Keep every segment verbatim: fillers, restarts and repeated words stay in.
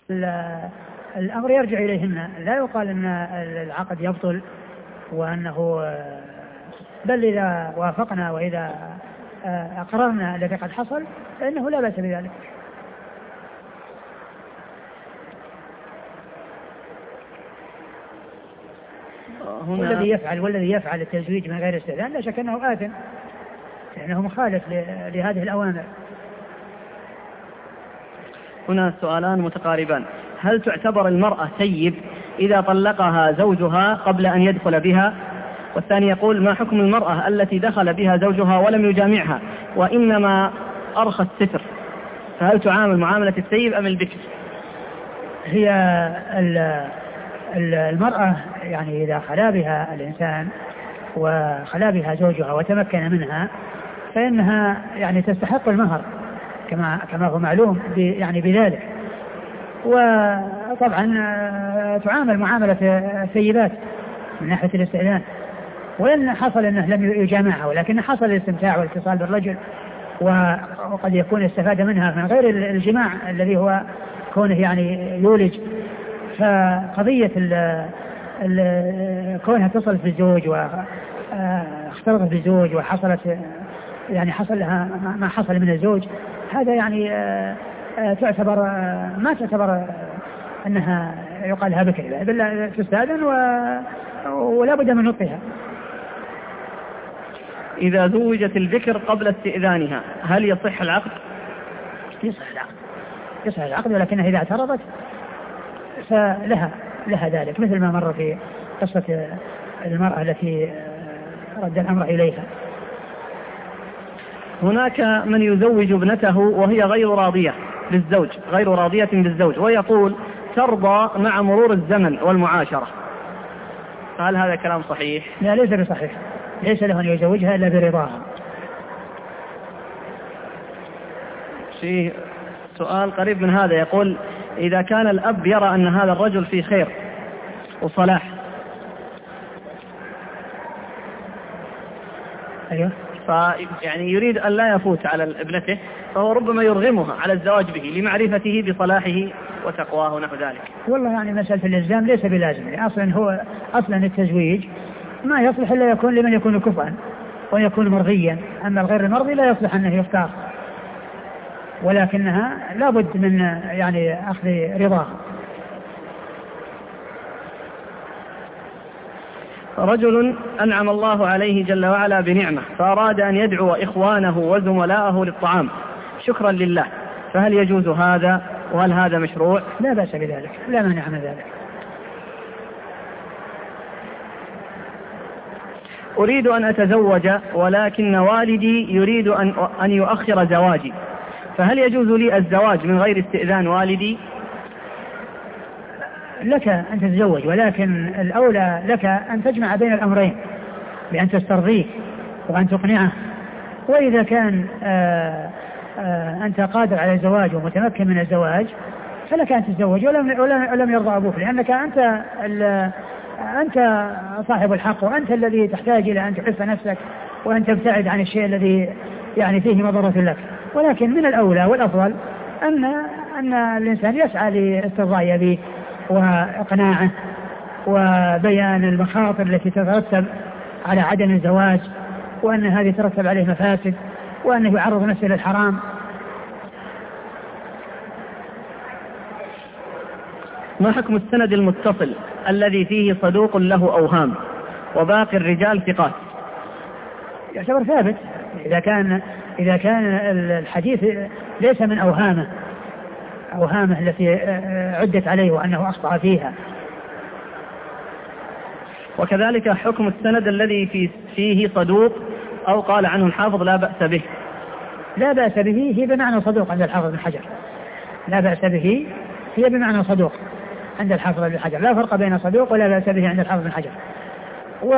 الأمر يرجع إليهن، لا يقال أن العقد يبطل وأنه، بل إذا وافقنا وإذا أقررنا الذي قد حصل فإنه لا بأس بذلك. والذي يفعل والذي يفعل التزويج من غير استئذان لا شك أنه آثم، لأنه مخالف لهذه الأوامر. هنا سؤالان متقاربان: هل تعتبر المرأة سيب إذا طلقها زوجها قبل أن يدخل بها؟ والثاني يقول: ما حكم المرأة التي دخل بها زوجها ولم يجامعها وإنما أرخى الستر، فهل تعامل معاملة السيب أم البكر؟ هي المرأة يعني إذا خلا بها الإنسان وخلا بها زوجها وتمكن منها فإنها يعني تستحق المهر كما كما هو معلوم يعني بذلك. وطبعا تعامل معاملة الثيبات من ناحية الاستئذان، وإن حصل أنه لم يجامعها ولكن حصل الاستمتاع والاتصال بالرجل وقد يكون استفاد منها من غير الجماع الذي هو كونه يعني يولج، فقضية ال ال كونها اتصلت بالزوج واختلطت بالزوج وحصلت يعني حصل لها ما حصل من الزوج، هذا يعني تعتبر ما تعتبر أنها يقال لها بكر، بل تستأذن ولا بد من نطقها. إذا زوجت البكر قبل استئذانها هل يصح العقد؟ يصح العقد يصح العقد ولكنها إذا اعترضت فلها لها ذلك، مثل ما مر في قصة المرأة التي رد الأمر إليها. هناك من يزوج ابنته وهي غير راضية بالزوج غير راضية بالزوج ويقول ترضى مع مرور الزمن والمعاشرة، هل هذا كلام صحيح؟ لا، ليس بصحيح، ليس له أن يزوجها إلا برضاها. في سؤال قريب من هذا يقول: إذا كان الأب يرى أن هذا الرجل في خير وصلاح أيوه فيعني يريد أن لا يفوت على ابنته، فهو ربما يرغمها على الزواج به لمعرفته بصلاحه وتقواه ونحو ذلك. والله يعني مسألة الإلزام ليس بلازم، يعني أصلا هو أصلا التزويج ما يصلح إلا يكون لمن يكون كفءا ويكون مرضيا، أما الغير المرضي لا يصلح أنه يختار، ولكنها لابد من يعني أخذ رضاها. رجل أنعم الله عليه جل وعلا بنعمة فأراد أن يدعو إخوانه وزملاءه للطعام شكرا لله، فهل يجوز هذا وهل هذا مشروع؟ لا بأس بذلك، لا مانع من ذلك. أريد أن أتزوج ولكن والدي يريد أن أن يؤخر زواجي، فهل يجوز لي الزواج من غير استئذان والدي؟ لك أن تتزوج، ولكن الأولى لك أن تجمع بين الأمرين بأن تسترضيه وأن تقنعه، وإذا كان آآ آآ أنت قادر على الزواج ومتمكن من الزواج فلك أن تتزوج ولم, ولم يرضى أبوك، لأنك أنت, أنت صاحب الحق وأنت الذي تحتاج إلى أن تحف نفسك وأن تبتعد عن الشيء الذي يعني فيه مضرة لك. ولكن من الأولى والأفضل أن, أن الإنسان يسعى لاسترضاء أبيه وإقناعه وبيان المخاطر التي تترتب على عدم الزواج، وأن هذه ترتب عليه مفاسد، وأنه يعرض نفسه للحرام. ما حكم السند المتصل الذي فيه صدوق له أوهام وباقي الرجال ثقات؟ يعتبر ثابت إذا كان إذا كان الحديث ليس من أوهامه أوهامه التي عدت عليه وأنه أخطأ فيها. وكذلك حكم السند الذي فيه صدوق أو قال عنه الحافظ لا بأس به. لا بأس به هي بمعنى صدوق عند الحافظ بن حجر، لا بأس به هي بمعنى صدوق عند الحافظ بن حجر، لا فرق بين صدوق ولا بأس به عند الحافظ بن حجر. و...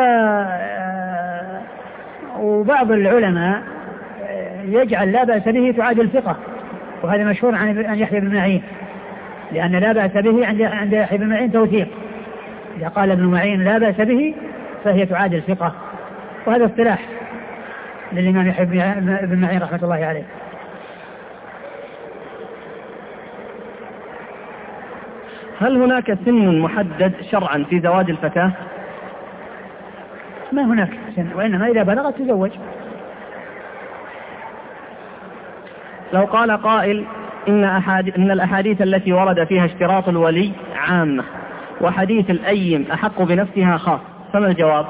وبعض العلماء يجعل لا بأس به تعادل ثقة، وهذا مشهور عن يحيى بن معين، لأن لا بأس به عند عند يحيى بن معين توثيق، إذا قال ابن معين لا بأس به فهي تعادل ثقة، وهذا اصطلاح للإمام يحيى بن معين رحمة الله عليه. هل هناك سن محدد شرعا في زواج الفتاة؟ ما هناك سن، وإنما إذا بلغت تزوج. لو قال قائل إن, أحادي إن الأحاديث التي ورد فيها اشتراط الولي عامة وحديث الأيم أحق بنفسها خاص، فما الجواب؟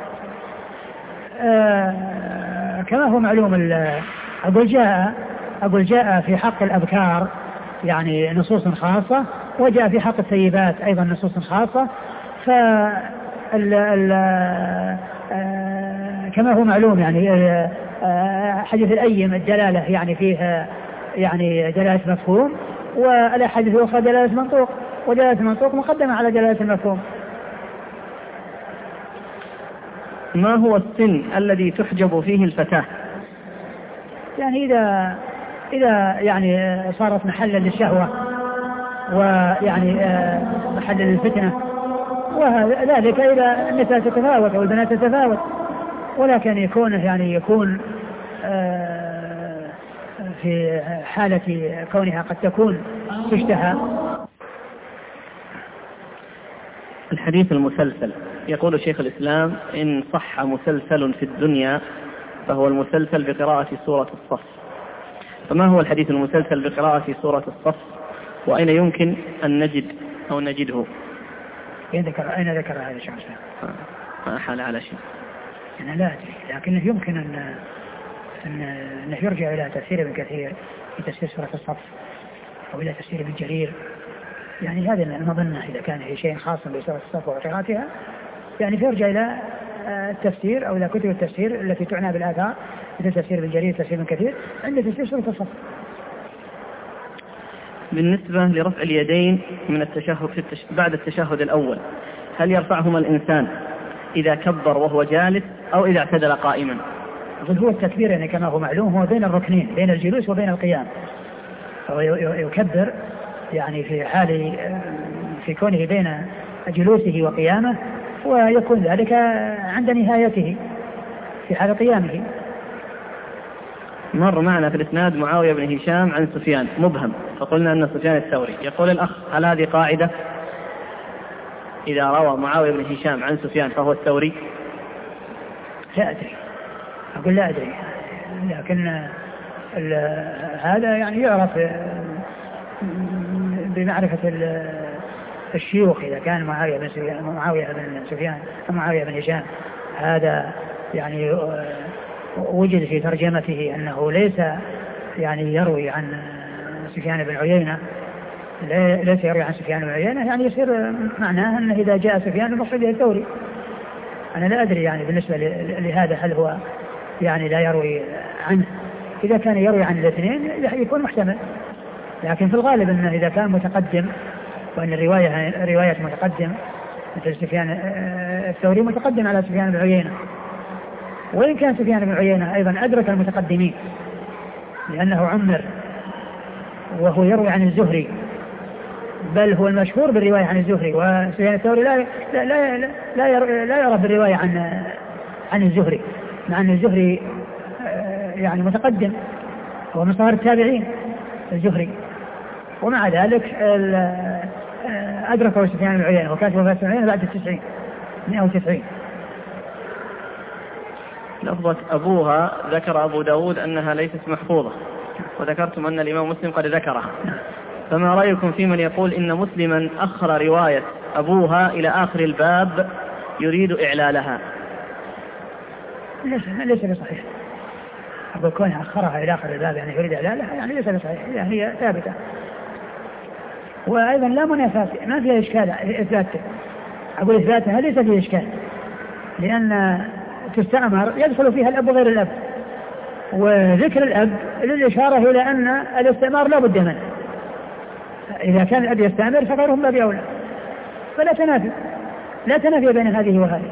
آه كما هو معلوم، أقول جاء أقول جاء في حق الأبكار يعني نصوص خاصة، وجاء في حق الثيبات أيضا نصوص خاصة. ف كما هو معلوم يعني حديث الأيم الدلالة يعني فيها يعني دلالة مفهوم، والأحاديث الأخرى دلالة منطوق، ودلالة المنطوق مقدمة على دلالة المفهوم. ما هو السن الذي تحجب فيه الفتاة؟ يعني إذا إذا يعني صارت محلا للشهوة ويعني محلا للفتنة، وذلك إذا النساء تتفاوت أو البنات تتفاوت، ولكن يكون يعني يكون في حالة كونها قد تكون تشتهى. الحديث المسلسل، يقول شيخ الإسلام إن صح مسلسل في الدنيا فهو المسلسل بقراءة سورة الصف، فما هو الحديث المسلسل بقراءة سورة الصف، وأين يمكن أن نجد أو نجده؟ أين ذكر أين ذكر هذا الشخص؟ ما حال على شيء أنا لا أدري، لكنه يمكن أن أنه يرجع إلى تفسير ابن كثير في تفسير سورة الصف، أو إلى تفسير ابن جرير. يعني هذا المظنة إذا كان في شيء خاص بسورة الصف وقراءتها، يعني فيرجع إلى التفسير أو إلى كتب التفسير التي تعنى بالآثار، مثل تفسير ابن جرير، تفسير ابن كثير، عند تفسير سورة الصف. بالنسبة لرفع اليدين من التشهد في التش... بعد التشهد الأول، هل يرفعهما الإنسان إذا كبر وهو جالس أو إذا اعتدل قائما؟ أقول هو التكبير يعني كما هو معلوم هو بين الركنين، بين الجلوس وبين القيام، هو يكبر يعني في حال في كونه بين جلوسه وقيامه، ويكون ذلك عند نهايته في حال قيامه. مر معنا في الإسناد معاوية بن هشام عن سفيان مبهم، فقلنا أن سفيان الثوري. يقول الأخ هل هذه قاعدة إذا روى معاوية بن هشام عن سفيان فهو الثوري؟ لا أدري، أقول لا أدري، لكن هذا يعني يعرف بمعرفة الشيوخ. إذا كان معاوية بن سفيان معاوية بن سفيان معاوية بن هشام هذا يعني وجد في ترجمته أنه ليس يعني يروي عن سفيان بن عيينة، ليس يروي عن سفيان بن عيينة، يعني يصير معناه أنه إذا جاء سفيان المقصود به الثوري. أنا لا أدري يعني بالنسبة لهذا هل هو يعني لا يروي عنه. إذا كان يروي عن الاثنين يكون محتمل، لكن في الغالب أنه إذا كان متقدم، وأن الرواية رواية متقدم مثل سفيان الثوري متقدم على سفيان بن عيينة، وإن كان سفيان بن عيينة أيضا أدرك المتقدمين لأنه عمر وهو يروي عن الزهري، بل هو المشهور بالرواية عن الزهري، وسفيان الثوري لا لا لا لا يرى, لا يرى بالرواية عن عن الزهري، مع أن الزهري يعني متقدم، هو من صغار التابعين الزهري، ومع ذلك أدركه سفيان بن عيينة، وكانت وفاة سفيان بعد التسعين مئة وتسعين. لفظة أبوها ذكر أبو داود أنها ليست محفوظة، وذكرتم أن الإمام مسلم قد ذكرها، فما رأيكم في من يقول إن مسلما أخر رواية أبوها إلى آخر الباب يريد إعلالها؟ ليس ليس بصحيح. أقول كونها أخرها إلى آخر الباب يعني يريد إعلالها يعني ليس بصحيح، يعني هي ثابتة، وأيضا لا منافاة، ما فيها إشكال إثباتها. أقول إثباتها ليس فيه إشكال، لأن تستأمر يدخل فيها الأب وغير الأب، وذكر الأب للإشارة إلى أن الاستئمار لا بد منه. إذا كان الأب يستأمر فغيرهم باب أولى، فلا تنافي لا تنافي بين هذه وهذه.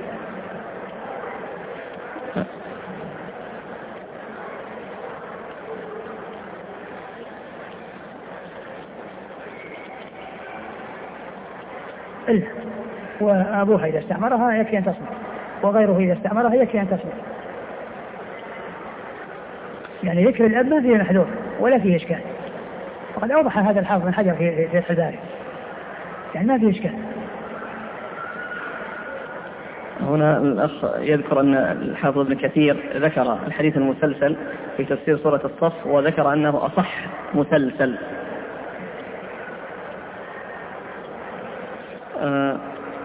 إلا وأبوها إذا استعمرها يكفي أن تصمت، وغيره إذا استعمرها يكفي أن تصمت. يعني ذكر الأب ما فيه محذور ولا فيه إشكال، وقد أوضح هذا الحافظ بن حجر في في الحداري يعني ما في إشكال. هنا الأخ يذكر أن الحافظ ابن كثير ذكر الحديث المسلسل في تفسير سورة الصف وذكر أنه أصح مسلسل. آه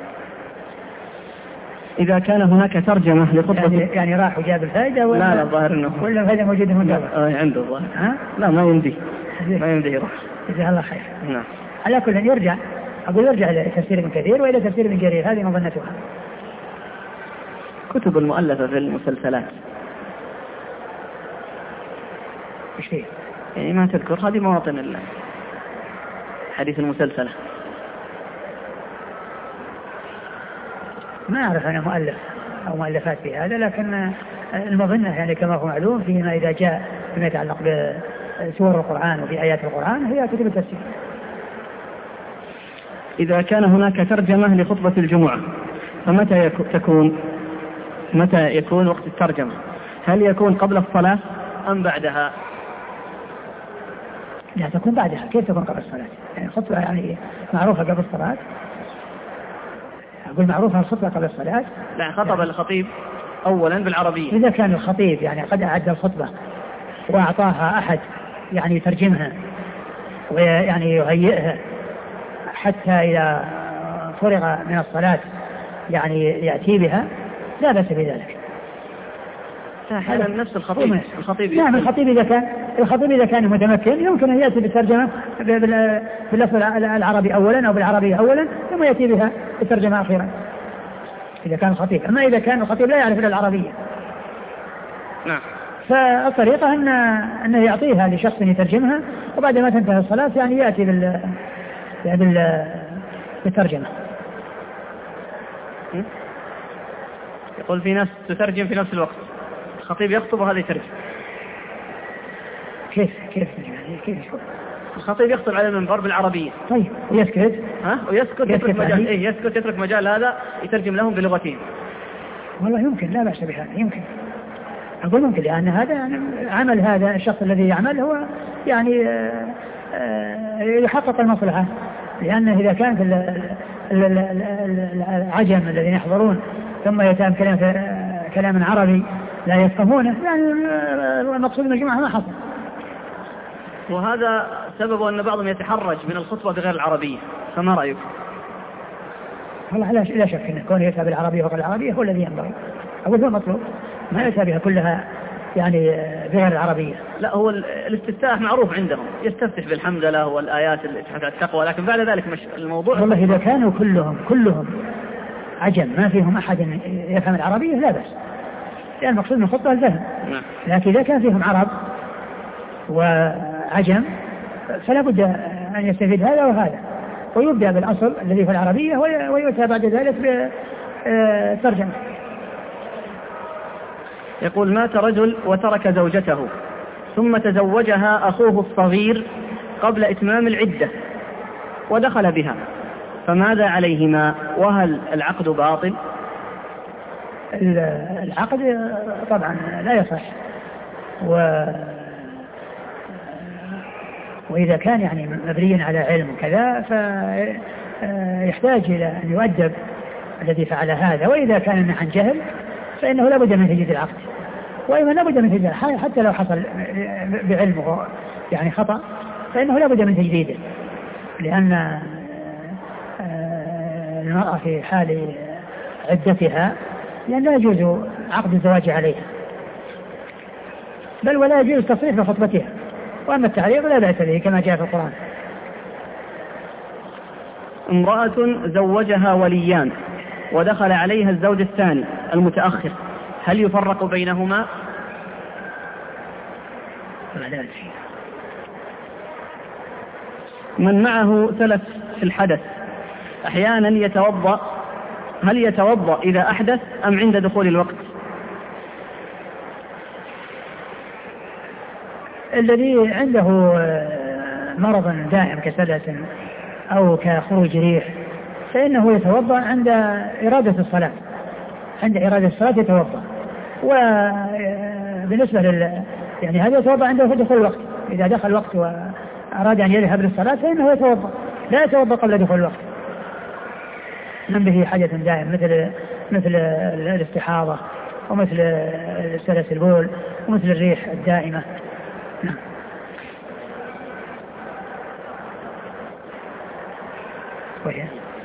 إذا كان هناك ترجمة لخطبة يعني, يعني راح وجاب الفائدة ولا لا لا الظاهر أنه ولا الفائدة موجودة هنا آه عنده الظاهر ها لا ما يمدي ما يمدي يروح. جزاه الله خير. نعم. على كل يرجع أقول يرجع إلى تفسير ابن كثير وإلى تفسير ابن جرير هذه مظنتها. كتب المؤلفة في المسلسلات إيش فيه؟ يعني ما تذكر هذه مواطن الحديث المسلسلة. ما أعرف أنا مؤلف أو مؤلفات في هذا لكن المظنة يعني كما هو معلوم فيما إذا جاء فيما يتعلق بسور القرآن وبآيات القرآن هي كتب التفسير. إذا كان هناك ترجمة لخطبة الجمعة فمتى تكون متى يكون وقت الترجمة؟ هل يكون قبل الصلاة أم بعدها؟ لا تكون بعدها. كيف تكون قبل الصلاة؟ يعني الخطبة يعني معروفة قبل الصلاة. أقول معروفة الخطبة قبل الصلاة. لا خطب يعني الخطيب أولا بالعربية. إذا كان الخطيب يعني قد أعد الخطبة وأعطاها أحد يعني يترجمها ويعني يهيئها حتى إذا فرغ من الصلاة يعني يأتي بها لا بأس بذلك. هذا نفس الخطيب. الخطيب نعم الخطيب إذا كان الخطيب إذا كان متمكن يمكن أن يأتي بالترجمة باللفظ العربي أولا أو بالعربية أولا ثم يأتي بها بالترجمة أخيرا إذا كان الخطيب. أما إذا كان الخطيب لا يعرف إلا العربية نعم فالطريقة أن أنه يعطيها لشخص يترجمها وبعد ما تنتهي الصلاة يعني يأتي بال بال بالترجمة. يقول في ناس تترجم في نفس الوقت الخطيب يخطب وهذا يترجم. كيف كيف كيف الخطيب يخطب على المنبر بالعربية طيب ويسكت ها ويسكت يترك مجال إيه يسكت يترك مجال هذا يترجم لهم بلغتين. والله يمكن لا بأس بهذا يمكن أقول ممكن لأن هذا يعني عمل هذا الشخص الذي يعمل هو يعني يحقق المصلحة لأنه إذا كان في العجم الذين يحضرون ثم يتم كلام كلام عربي لا يفهمونه يعني المقصود من الجماعة ما حصل. وهذا سبب أن بعضهم يتحرج من الخطبة بغير العربية فما رأيك؟ والله لا شك أن كونه يتابع بالعربية وغير العربية هو الذي ينبغي أقول هو المطلوب ما يتابعها كلها يعني بغير العربية. لا هو الاستفتاح معروف عندهم يستفتح بالحمد لله والآيات اللي تحت التقوى لكن بعد ذلك مش الموضوع. والله إذا كانوا كلهم كلهم عجم ما فيهم أحد يفهم العربية لا بأس يعني المقصود من الخطبة الفهم. لكن إذا كان فيهم عرب وعجم فلا بد أن يستفيد هذا وهذا ويبدأ بالأصل الذي في العربية ويؤتى بعد ذلك بالترجمة. يقول مات رجل وترك زوجته ثم تزوجها أخوه الصغير قبل إتمام العدة ودخل بها فماذا عليهما وهل العقد باطل؟ العقد طبعا لا يصح و وإذا كان يعني مبنيا على علم كذا فيحتاج إلى أن يؤدب الذي فعل هذا وإذا كان عن جهل فإنه لا بد من تجديد العقد وإذا لا بد من تجديد حتى لو حصل بعلمه يعني خطأ فإنه لا بد من تجديده لأن المرأة في حال عدتها لأن لا يجوز عقد الزواج عليها بل ولا يجوز تصريح بخطبتها وأما التعليق لا بأس به كما جاء في القرآن. امرأة زوجها وليان ودخل عليها الزوج الثاني المتأخر هل يفرق بينهما؟ من معه سلف في الحدث أحيانا يتوضأ هل يتوضأ إذا أحدث أم عند دخول الوقت؟ الذي عنده مرض دائم كسلة أو كخروج ريح فإنه يتوضأ عند إرادة الصلاة عند إرادة الصلاة يتوضأ وبالنسبة لل يعني هذا يتوضأ عنده في دخول الوقت إذا دخل الوقت وأراد أن يذهب للصلاة فإنه يتوضأ لا يتوضأ قبل دخول الوقت من به حدث دائم مثل مثل الاستحاضة ومثل سلس البول ومثل الريح الدائمة. نعم. وهي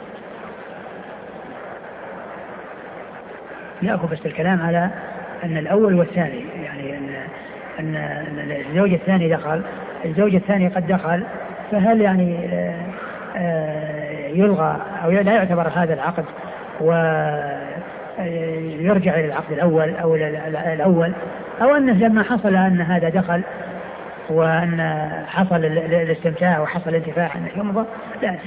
يأخذ بس الكلام على أن الأول والثاني، يعني أن أن الزوج الثاني دخل الزوج الثاني قد دخل، فهل يعني يلغى أو لا يعتبر هذا العقد ويرجع إلى العقد الأول أو الأول، أو أنه لما حصل أن هذا دخل وأن حصل الاستمتاع وحصل الانتفاع أنه يمضى؟ لا أدري.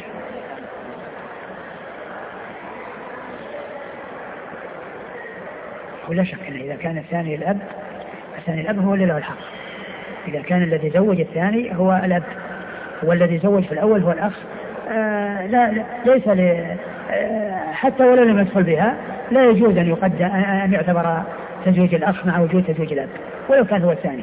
ولا شك أن إذا كان الثاني الأب الثاني الأب هو اللي له الحق. إذا كان الذي زوج الثاني هو الأب والذي زوج في الأول هو الأخ، آه لا, لا ليس ل آه حتى ولو لم يدخل بها لا يجوز أن يقدم أن يعتبر تزويج الأخ مع وجود تزويج الأب ولو كان هو الثاني.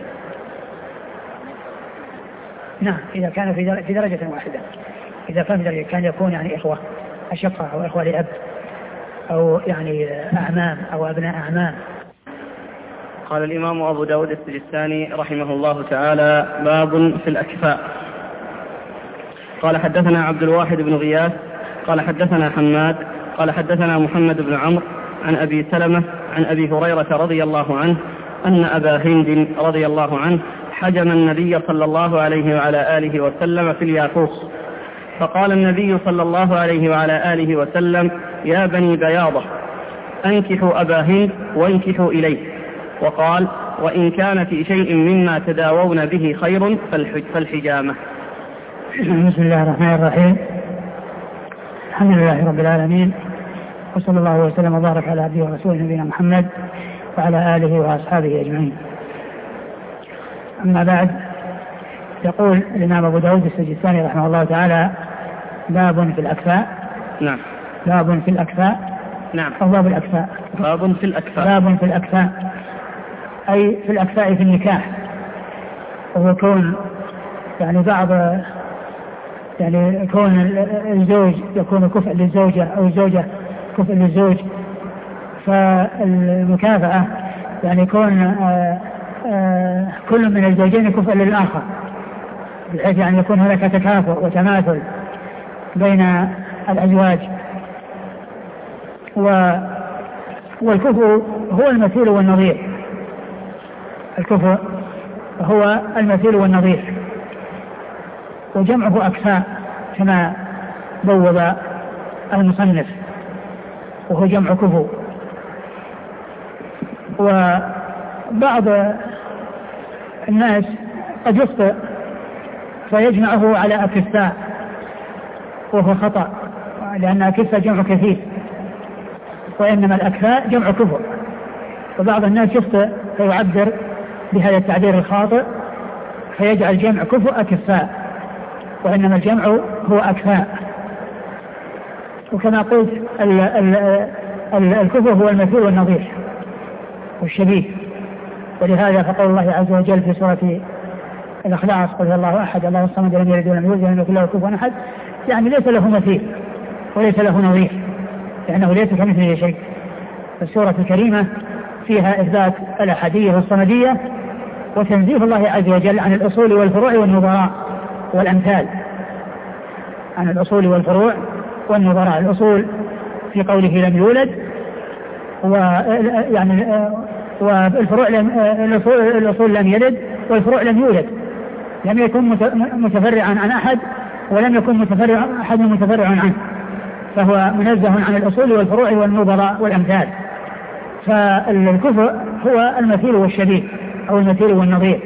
نعم، إذا كان في درجة واحدة، إذا كان في درجة كان يكون يعني إخوة أشقة أو إخوة لأب أو يعني أعمام أو أبناء أعمام. قال الإمام أبو داود السجستاني رحمه الله تعالى: باب في الأكفاء. قال حدثنا عبد الواحد بن غياث قال حدثنا حماد قال حدثنا محمد بن عمرو عن أبي سلمة عن أبي هريرة رضي الله عنه أن أبا هند رضي الله عنه حجم النبي صلى الله عليه وعلى آله وسلم في الياقوت، فقال النبي صلى الله عليه وعلى آله وسلم: يا بني بياضة أنكحوا أبا هند وانكحوا إليه. وقال: وإن كان في شيء مما تداوون به خير فالحجامة. بسم الله الرحمن الرحيم. الحمد لله رب العالمين، وصلى الله وسلم وبارك على عبده ورسوله نبينا محمد وعلى آله وأصحابه أجمعين. أما بعد، يقول الإمام أبو داود السجستاني رحمه الله تعالى: باب في الأكفاء. نعم. باب في الأكفاء. نعم. أو باب الأكفاء. باب في الأكفاء. باب في الأكفاء أي في الأكفاء في النكاح، وهو كون يعني بعض يعني كون الزوج يكون كفء للزوجة أو الزوجة كفء للزوج، فالمكافأة يعني يكون آآ آآ كل من الزوجين كفء للآخر، بحيث يعني يكون هناك تكافؤ وتماثل بين الأزواج. والكفء هو المثيل والنظير، الكفء هو المثيل والنظير، وجمعه أكفاء كما بوب المصنف، وهو جمع كفء. وبعض الناس قد يخطئ فيجمعه على أكفاء، وهو خطأ، لأن أكفاء جمع كثير، وإنما الأكفاء جمع كفء. وبعض الناس يخطئ فيعبر بهذا التعبير الخاطئ فيجعل جمع كفء أكفاء، وإنما الجمع هو أكفاء. وكما قلت الكفء هو المثيل والنظير والشبيه، ولهذا فقول الله عز وجل في سورة الإخلاص: قل هو الله أحد الله الصمد لم يلد ولم يولد ولم يكن له كفوا أحد، يعني ليس له مثيل وليس له نظير، لأنه ليس كمثله شيء. السورة الكريمة فيها إثبات الأحدية والصمدية وتنزيه الله عز وجل عن الأصول والفروع والنظراء والأمثال، عن الأصول والفروع والنظراء. الأصول في قوله لم يولد، ويعني والفروع لم الأصول لم يلد والفروع لم يولد، لم يكن متفرعا عن أحد ولم يكن متفرع أحد متفرع عنه، فهو منزه عن الأصول والفروع والنظراء والأمثال. فالكفء هو المثيل والشبيه أو المثيل والنظير.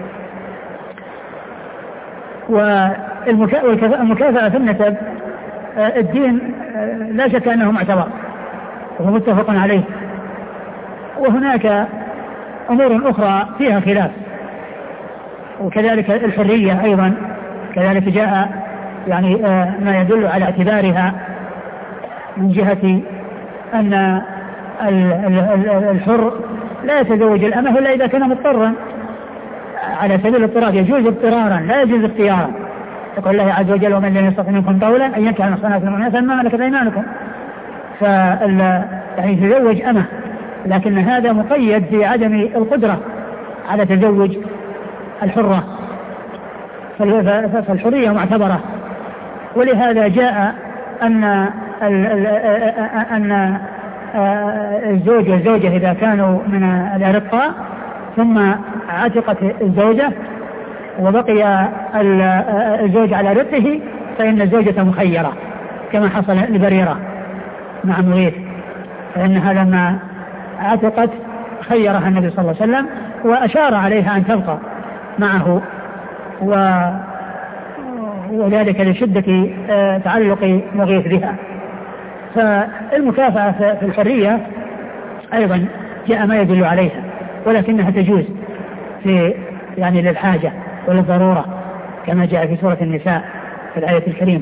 والمكافأة في النسب الدين لا شك أنه معتبر وهو متفق عليه، وهناك أمور أخرى فيها خلاف، وكذلك الحرية أيضا كذلك جاء يعني ما يدل على اعتبارها من جهة أن الحر لا يتزوج الأمة إلا إذا كان مضطرا على سبيل الاضطرار، يجوز اضطرارا لا يجوز اختيارا. يقول الله عز وجل: ومن لم يستطع منكم طولا أن ينكح المحصنات المؤمنات فما ملكت أيمانكم. فال يعني يتزوج أمه، لكن هذا مقيد بعدم القدرة على تزوج الحرة، فالحرية معتبرة. ولهذا جاء أن أن الزوج والزوجة إذا كانوا من الأرقاء ثم عتقت الزوجة وبقي الزوج على رقه فإن الزوجة مخيرة، كما حصل لبريرة مع مغيث، فإنها لما عتقت خيرها النبي صلى الله عليه وسلم وأشار عليها أن تبقى معه، وذلك لشدة تعلق مغيث بها. فالمكافأة في الحرية أيضا جاء ما يدل عليها، ولكنها تجوز في يعني للحاجة وللضرورة كما جاء في سورة النساء في الآية الكريمة.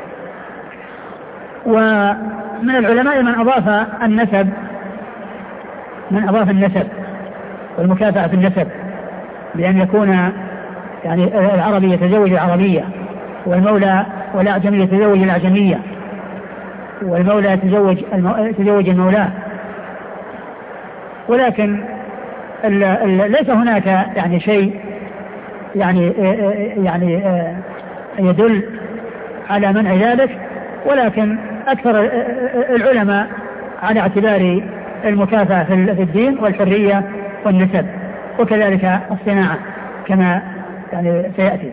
ومن العلماء من أضاف النسب من أضاف النسب والمكافأة في النسب بأن يكون يعني العربي يتزوج العربية، والمولى والأعجمي يتزوج الأعجمية، والمولى يتزوج يتزوج المولاه. ولكن ال ال ليس هناك يعني شيء يعني يعني يدل على منع ذلك، ولكن أكثر العلماء على اعتبار المكافأة في الدين والحرية والنسب، وكذلك الصناعة كما يعني سيأتي.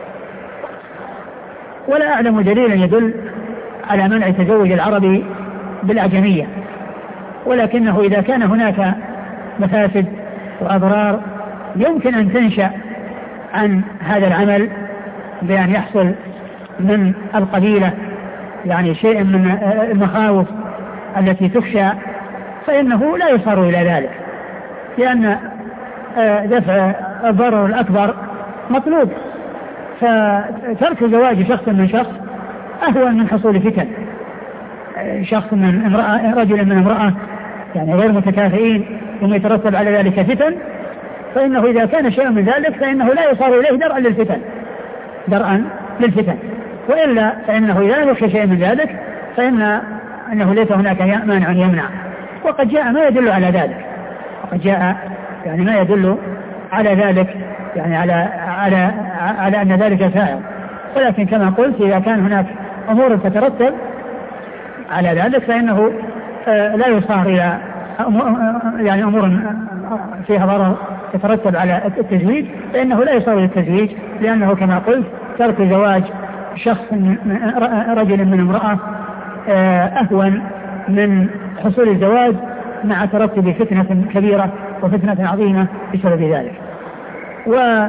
ولا أعلم دليلا يدل على منع تزوج العربي بالأعجمية، ولكنه إذا كان هناك مفاسد وأضرار يمكن أن تنشأ عن هذا العمل بأن يحصل من القبيلة يعني شيء من المخاوف التي تخشى، فإنه لا يصار إلى ذلك، لأن دفع الضرر الأكبر مطلوب. فترك زواج شخص من شخص أهون من حصول فتن، شخص من امرأة رجل من امرأة يعني غير متكافئين ثم يترتب على ذلك فتن، فإنه إذا كان شيء من ذلك فإنه لا يصار إليه درءا للفتن درءا للفتن وإلا فإنه إذا يخشى شيء من ذلك فإن أنه ليس هناك مانع يمنع. وقد جاء ما يدل على ذلك، وقد جاء يعني ما يدل على ذلك يعني على على على أن ذلك سائر. ولكن كما قلت إذا كان هناك أمور تترتب على ذلك فإنه لا يصار إلى يعني أمور فيها ضرر تترتب على التزويج، فإنه لا يصار إلى التزويج، لأنه كما قلت ترك زواج شخص من رجل من امرأة أهون من حصول الزواج مع ترتب فتنة كبيرة وفتنة عظيمة بسبب ذلك. و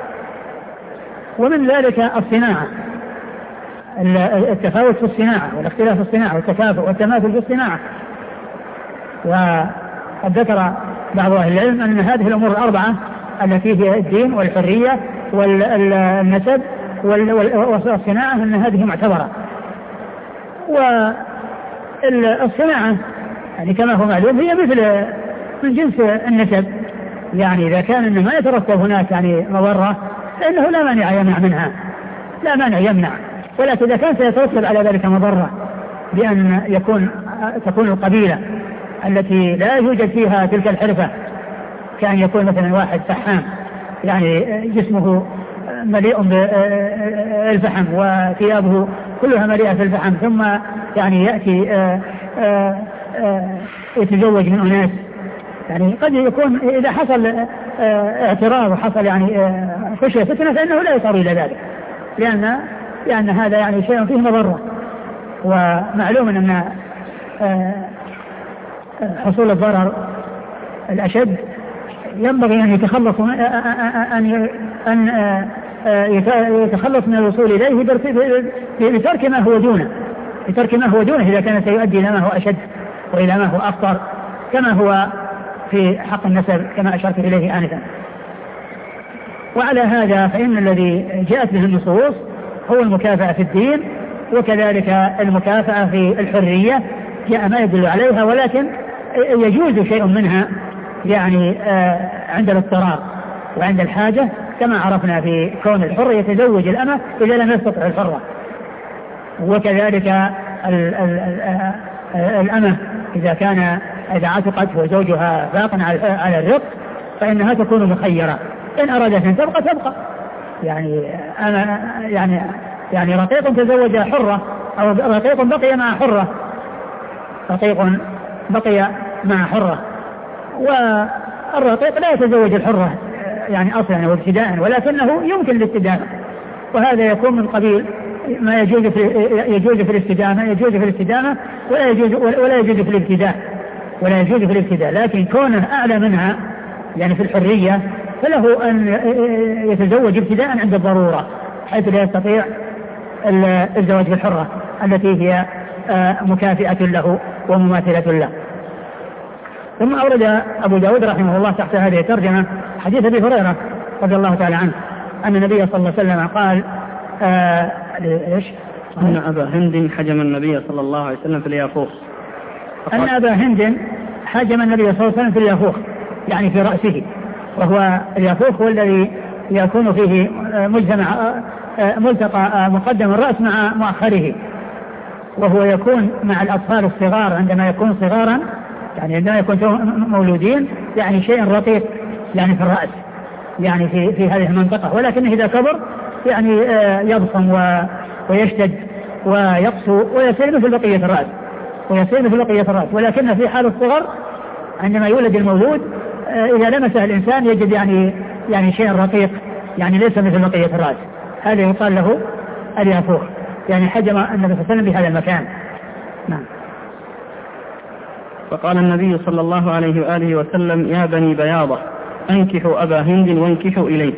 ومن ذلك الصناعة، التفاوت في الصناعة والاختلاف في الصناعة والتكافؤ والتماثل في الصناعة. وقد ذكر بعض أهل العلم أن هذه الأمور الأربعة التي هي الدين والحرية والنسب والصناعة أن هذه معتبرة. والصناعة يعني كما هو معلوم هي مثل من جنس النسب، يعني إذا كان إن ما يترتب هناك يعني مضرة فإنه لا مانع يمنع منها، لا مانع يمنع. ولكن إذا كان سيترتب على ذلك مضرة بأن يكون تكون القبيلة التي لا يوجد فيها تلك الحرفة، كان يكون مثلا واحد فحام يعني جسمه مليء بالفحم وثيابه كلها مليئة في الفحم، ثم يعني يأتي آآ آآ يتزوج من أناس، يعني قد يكون إذا حصل اعتراض وحصل يعني خشية فتنة فإنه لا يصار إلى ذلك، لأن لأن هذا يعني شيء فيه مضرة. ومعلوم أن حصول الضرر الأشد ينبغي أن يتخلص أن أن يتخلص من الوصول إليه بترك ما هو دونه بترك ما هو دونه إذا كان سيؤدي إلى ما هو أشد وإلى ما هو أخطر، كما هو في حق النسب كما أشرت إليه آنفا. وعلى هذا فإن الذي جاءت به النصوص هو المكافأة في الدين، وكذلك المكافأة في الحرية جاء ما يدل عليها، ولكن يجوز شيء منها يعني عند الاضطرار وعند الحاجة، كما عرفنا في كون الحر يتزوج الأمة إذا لم يستطع الحرة. وكذلك الأمة إذا كان إذا عتقت وزوجها باق على الرق فإنها تكون مخيرة، إن أرادت أن تبقى تبقى. يعني أنا يعني يعني رقيق تزوج حرة أو رقيق بقي مع حرة، رقيق بقي مع حرة، والرقيق لا يتزوج الحرة يعني أصلا وابتداء، ولكنه يمكن الاستدامة، وهذا يكون من قبيل ما يجوز في يجوز في الاستدامة يجوز في الاستدامة ولا يجوز ولا يجوز في الابتداء ولا يجوز في الابتداء لكن كونه أعلى منها يعني في الحرية فله أن يتزوج ابتداء عند الضرورة حيث لا يستطيع الزواج بالحرة التي هي مكافئة له ومماثلة له. ثم أورد أبو داود رحمه الله تحت هذه الترجمة حديث أبي هريرة رضي الله تعالى عنه أن النبي صلى الله عليه وسلم قال آه إيش؟ أن أبا هند حجم النبي صلى الله عليه وسلم في اليافوخ. أن أبا هند حجم النبي صلى الله عليه وسلم في اليافوخ يعني في رأسه، وهو اليافوخ هو الذي يكون فيه مجتمع ملتقى مقدم الرأس مع مؤخره، وهو يكون مع الأطفال الصغار عندما يكون صغارا يعني عندما يكون مولودين يعني شيء رقيق يعني في الرأس يعني في في هذه المنطقة، ولكنه إذا كبر يعني يضخم ويشتد ويقسو ويصير مثل بقية الرأس ويصير مثل بقية الرأس ولكن في حال الصغر عندما يولد المولود إذا لمسه الإنسان يجد يعني يعني شيء رقيق يعني ليس مثل بقية الرأس، هذا يقال له اليافوخ يعني حجم النبي صلى الله عليه وسلم بهذا المكان. نعم. فقال النبي صلى الله عليه وآله وسلم يا بني بياضة أنكحوا أبا هند وانكحوا إليه.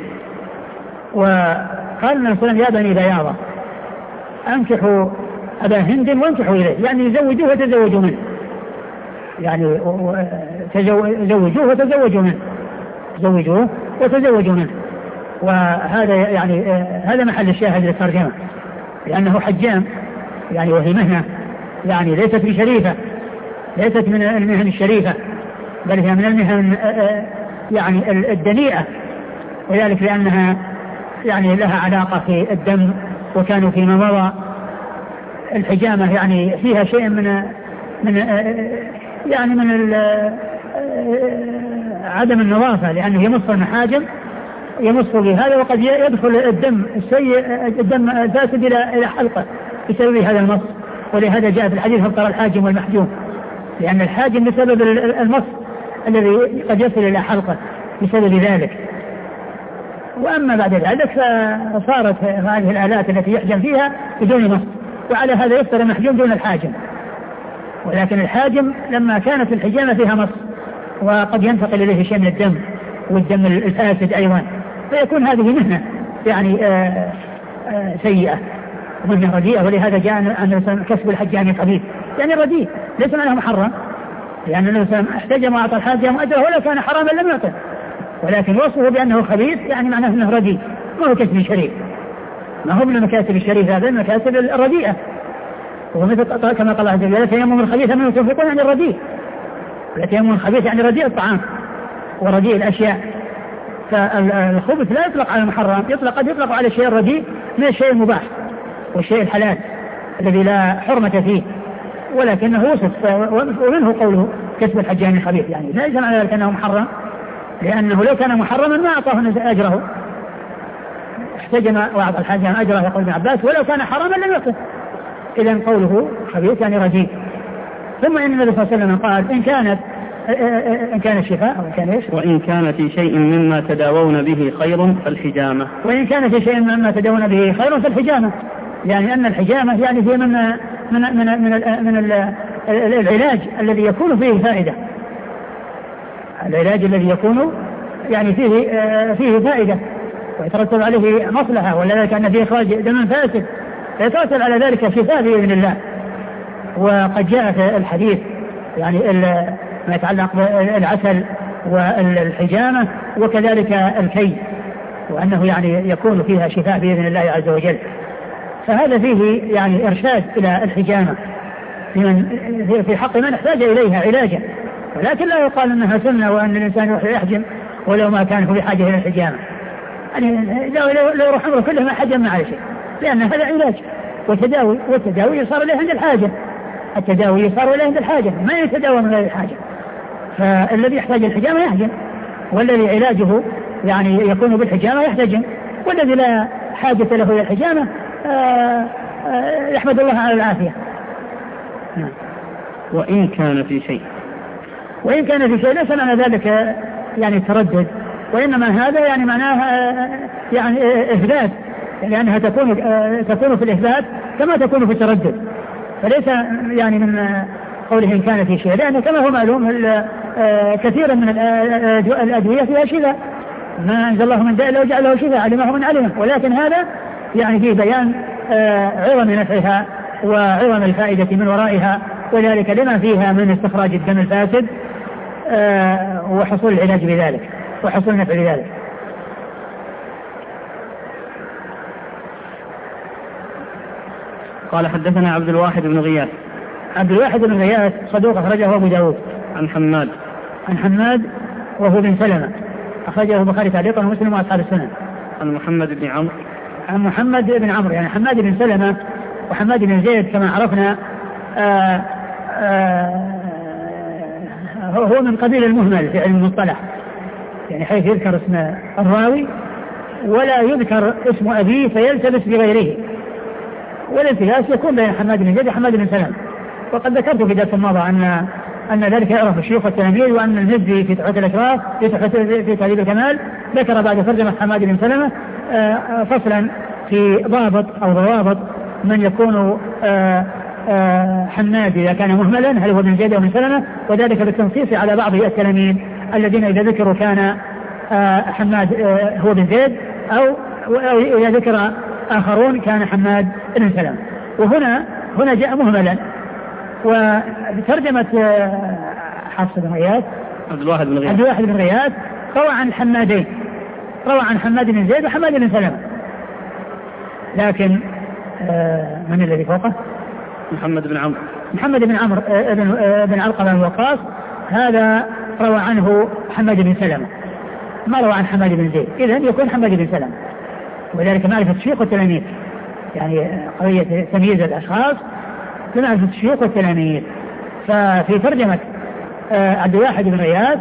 وقال النبي صلى الله عليه وسلم يا بني بياضة أنكحوا أبا هند وانكحوا إليه يعني يزوجوه وتزوجوا منه يعني زوجوه وتزوجوا منه زوجوه وتزوجوا منه وهذا يعني هذا محل الشاهد للترجمة لأنه حجام يعني وهي مهنة يعني ليست بشريفة ليست من المهن الشريفة بل هي من المهن يعني الدنيئة، وذلك لأنها يعني لها علاقة في الدم وكانوا فيما مضى الحجامة يعني فيها شيء من من يعني من عدم النظافة لأنه يمص المحاجم يمص بهذا وقد يدخل الدم السيء الدم الفاسد إلى إلى حلقه بسبب هذا المص، ولهذا جاء في الحديث فقر الحاجم والمحجوم لأن الحاجم بسبب المص الذي قد يصل إلى حلقه بسبب ذلك. وأما بعد ذلك فصارت هذه الآلات التي يحجم فيها بدون مص، وعلى هذا يفطر المحجوم دون الحاجم، ولكن الحاجم لما كانت الحجامة فيها مص وقد ينتقل إليه شيء من الدم والدم الفاسد أيضا فيكون هذه مهنة يعني آآ آآ سيئة مهنة رديئة، ولهذا جاء أن كسب الحجام قبيح يعني رديء ليس معناه محرم لأن النبي احتجم وأعطى الحاجم أجره ولا كان حراما لم يعطه، ولكن وصفه بأنه خبيث يعني معناه أنه رديء ما هو كسب شريف، ما هو من المكاسب الشريفة هذا المكاسب الرديئة، ومثل كما قال الله عز وجل تيمم الخبيث منه تنفقون عن الرديء، التيمم الخبيث يعني رديء الطعام ورديء الأشياء، فالخبث لا يطلق على المحرم يطلق قد يطلق على الشيء الرديء من الشيء المباح والشيء الحلال الذي لا حرمة فيه، ولكنه وصف ومنه قوله كسب الحجام الخبيث يعني لا يجمع على ذلك أنه محرم لأنه لو كان محرما ما أعطاه أجره احتجم وأعطى الحاجم أجره يقول ابن عباس ولو كان حراما لم يعطه، إذن قوله خبيث يعني رديء. ثم إن النبي صلى الله عليه وسلم قال إن كانت إن كان الشفاء أو كان إيش وإن كان في شيء مما تداوون به خير فالحجامة وإن كان في شيء مما تداوون به خير فالحجامة يعني أن الحجامة يعني هي من من من من, من العلاج الذي يكون فيه فائدة العلاج الذي يكون يعني فيه فيه فائدة ويترتب عليه مصلحة ولا كان فيه إخراج دم فاسد فيترتب على ذلك شفاء بإذن الله. وقد جاء في الحديث يعني ما يتعلق بالعسل والحجامة وكذلك الكي وأنه يعني يكون فيها شفاء بإذن الله عز وجل، فهذا فيه يعني إرشاد إلى الحجامة في حق من احتاج إليها علاجا، ولكن لا يقال أنها سنة وأن الإنسان يحجم ولو ما كان في حاجة إلى الحجامة يعني لو يروح عمره كله ما حجم على شيء لأن هذا علاج وتداوي والتداوي يصار له عند الحاجة التداوي صار له عند الحاجة، ما يتداوى من غير الحاجة. فالذي يحتاج الحجامة يحجم، والذي علاجه يعني يكون بالحجامة يحتجم، والذي لا حاجة له إلى الحجامة آآ آآ يحمد الله على العافية. نعم. وإن كان في شيء وإن كان في شيء ليس معنى ذلك يعني تردد، وإنما هذا يعني معناه يعني إثبات، لأنها تكون تكون في الإثبات كما تكون في التردد، فليس يعني من قوله إن كان في شيء، لأنه كما هو معلوم كثيرا من الأدوية فيها شفاء، ما أنزل الله من داء إلا وجعله شفاء علمه من علمه، ولكن هذا يعني في بيان عظم نفعها وعظم الفائدة من ورائها، وذلك لما فيها من استخراج الدم الفاسد وحصول العلاج بذلك وحصول النفع بذلك. قال حدثنا عبد الواحد بن غياث. عبد الواحد بن غياث صدوق أخرجه أبو داود. عن حماد عن حماد وهو بن سلمة أخرجه البخاري تعليقا ومسلم وأصحاب السنن. عن محمد بن عمرو. عن محمد بن عمرو يعني حماد بن سلمة وحماد بن زيد كما عرفنا آآ آآ هو من قبيل المهمل في علم المصطلح، يعني حيث يذكر اسم الراوي ولا يذكر اسم أبيه فيلتبس بغيره، والالتباس يكون بين حماد بن زيد وحماد بن سلمة. وقد ذكرت في درس الماضي أن أن ذلك يعرف الشيوخ والتلاميذ، وأن المزي في تحفة الأشراف في تحفة في تهذيب الكمال ذكر بعد ترجمة حماد بن سلمة فصلا في ضابط أو ضوابط من يكون آآ آآ حماد إذا كان مهملا هل هو بن زيد أو بن سلمة، وذلك بالتنصيص على بعض التلاميذ الذين إذا ذكروا كان حماد هو بن زيد، أو إذا ذكر آخرون كان حماد بن سلمة. وهنا هنا جاء مهملا، وترجمة حفص بن غياث عبد الواحد بن غياث عبد الواحد بن غياث روى عن الحمادين، روى عن حماد بن زيد وحماد بن سلمة، لكن من الذي فوقه؟ محمد بن عمرو. محمد بن عمرو بن بن علقمة بن وقاص هذا روى عنه حماد بن سلمة، ما روى عن حماد بن زيد، إذن يكون حماد بن سلمة. وذلك معرفة الشيوخ والتلاميذ، يعني قضية تمييز الأشخاص لمعرفة الشيوخ والتلاميذ. ففي ترجمة عبد الواحد بن غياث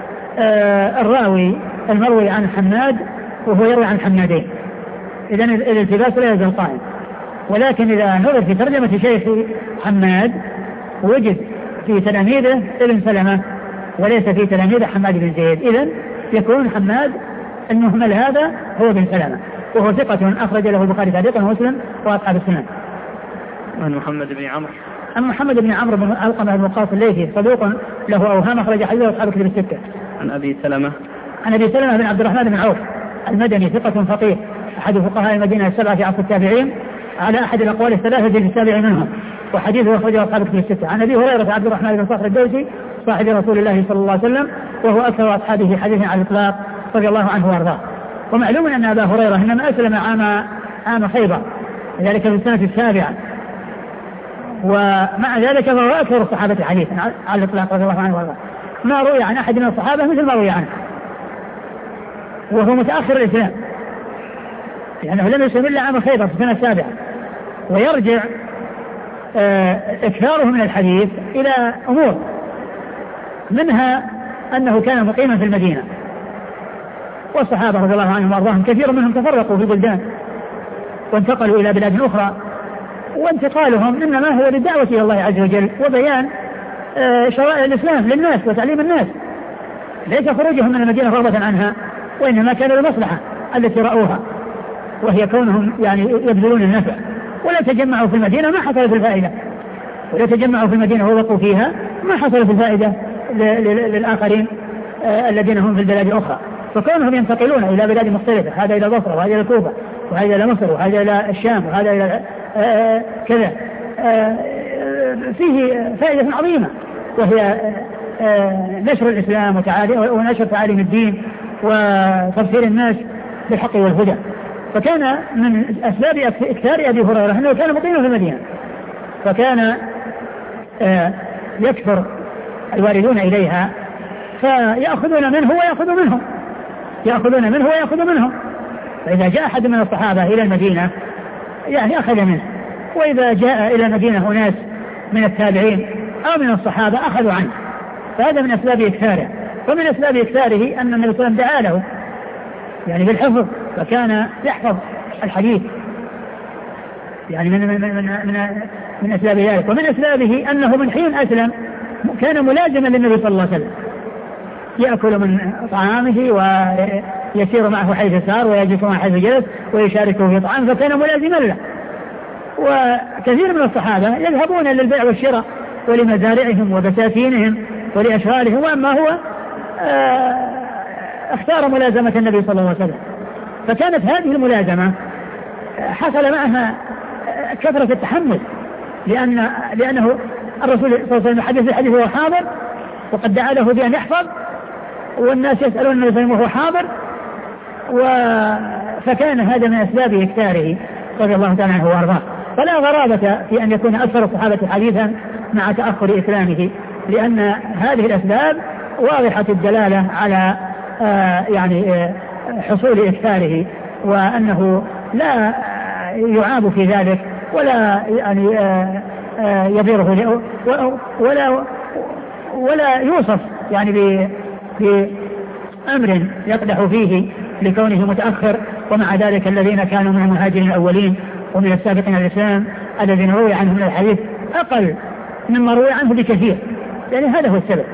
الراوي المروي عن حماد وهو يروي عن حمادين، إذن الالتباس لا يزال قائم. ولكن إذا نظر في ترجمة شيخ حماد وجد في تلاميذه ابن سلمة وليس في تلاميذه حماد بن زيد، إذن يكون حماد المهمل هذا هو بن سلمة، وهو ثقة أخرج له البخاري تعليقا ومسلم وأصحاب السنن. عن محمد بن عمرو. عن محمد بن عمرو بن علقمة بن وقاص الليثي صدوق له أوهام أخرج حديثه أصحاب الكتب الستة. عن أبي سلمة. عن أبي سلمة بن عبد الرحمن بن عوف المدني ثقة فقيه أحد فقهاء المدينة السبعة في عصر التابعين على أحد الأقوال الثلاثة في السابع منهم، وحديثه أخرجه أصحاب الكتب الستة. عن أبي هريرة عبد الرحمن بن صخر الدوسي صاحب رسول الله صلى الله عليه وسلم وهو أكثر أصحابه حديثا على الإطلاق رضي الله عنه وأرضاه. ومعلوم أن أبا هريرة إنما أسلم عام عام خيبر، ذلك في السنة السابعة، ومع ذلك فهو أكثر الصحابة حديثا على الإطلاق رضي الله عنه وأرضاه، ما روي عن أحد من الصحابة مثل ما روي عنه، وهو متأخر الإسلام لأنه لم يسلم إلا عام خيبر في السنة السابعة. ويرجع إكثاره من الحديث إلى أمور، منها أنه كان مقيما في المدينة، والصحابة رضي الله عنهم وأرضاهم كثير منهم تفرقوا في بلدان وانتقلوا إلى بلاد أخرى، وانتقالهم إنما هو للدعوة إلى الله عز وجل وبيان شرائع الإسلام للناس وتعليم الناس، ليس خروجهم من المدينة رغبة عنها، وإنما كان للمصلحة التي رأوها، وهي كونهم يعني يبذلون النفع. ولا تجمعوا في المدينة ما حصل في الفائدة، ولا تجمعوا في المدينة ووقوا فيها ما حصل في الفائدة للآخرين الذين هم في البلاد الأخرى. فكونهم ينتقلون إلى بلاد مختلفة، هذا إلى البصرة وهذا إلى الكوفة وهذا إلى مصر وهذا إلى الشام وهذا إلى آآ كذا آآ فيه فائدة عظيمة، وهي نشر الإسلام ونشر تعاليم الدين وتبصير الناس بالحق والهدى. فكان من أسباب إكثار أبي هريرة أنه كان مقيما في المدينة، فكان يكثر الواردون إليها فيأخذون منه ويأخذ منهم، يأخذون منه ويأخذ منهم. فإذا جاء أحد من الصحابة إلى المدينة يعني أخذ منه، وإذا جاء إلى المدينة أناس من التابعين أو من الصحابة أخذوا عنه، فهذا من أسباب إكثاره. ومن أسباب إكثاره أن النبي صلى الله عليه وسلم دعا له يعني بالحفظ، فكان يحفظ الحديث يعني من من من من, من أسباب ذلك. ومن أسبابه أنه من حين أسلم كان ملازما للنبي صلى الله عليه وسلم، يأكل من طعامه ويسير معه حيث سار ويجلس معه حيث جلس ويشاركه في طعام، فكان ملازما له. وكثير من الصحابة يذهبون للبيع والشراء ولمزارعهم وبساتينهم ولأشغالهم، وأما هو اختار ملازمة النبي صلى الله عليه وسلم. فكانت هذه الملازمة حصل معها كثرة التحمل، لأن لأنه الرسول صلى الله عليه وسلم حدث الحديث وهو حاضر، وقد دعا له بأن يحفظ، والناس يسألون النبي صلى الله عليه وسلم وهو حاضر، فكان هذا من أسباب إكثاره رضي الله تعالى عنه وأرضاه. فلا غرابة في أن يكون أكثر الصحابة حديثا مع تأخر إسلامه، لأن هذه الأسباب واضحة الدلالة على آه يعني آه حصول إكثاره، وأنه لا يعاب في ذلك ولا يعني آه آه يضره ولا ولا يوصف يعني بأمر يقدح فيه لكونه متأخر. ومع ذلك الذين كانوا من المهاجرين الأولين ومن السابقين الإسلام الذين روي عنهم من الحديث أقل مما روي عنه بكثير، يعني هذا هو السبب.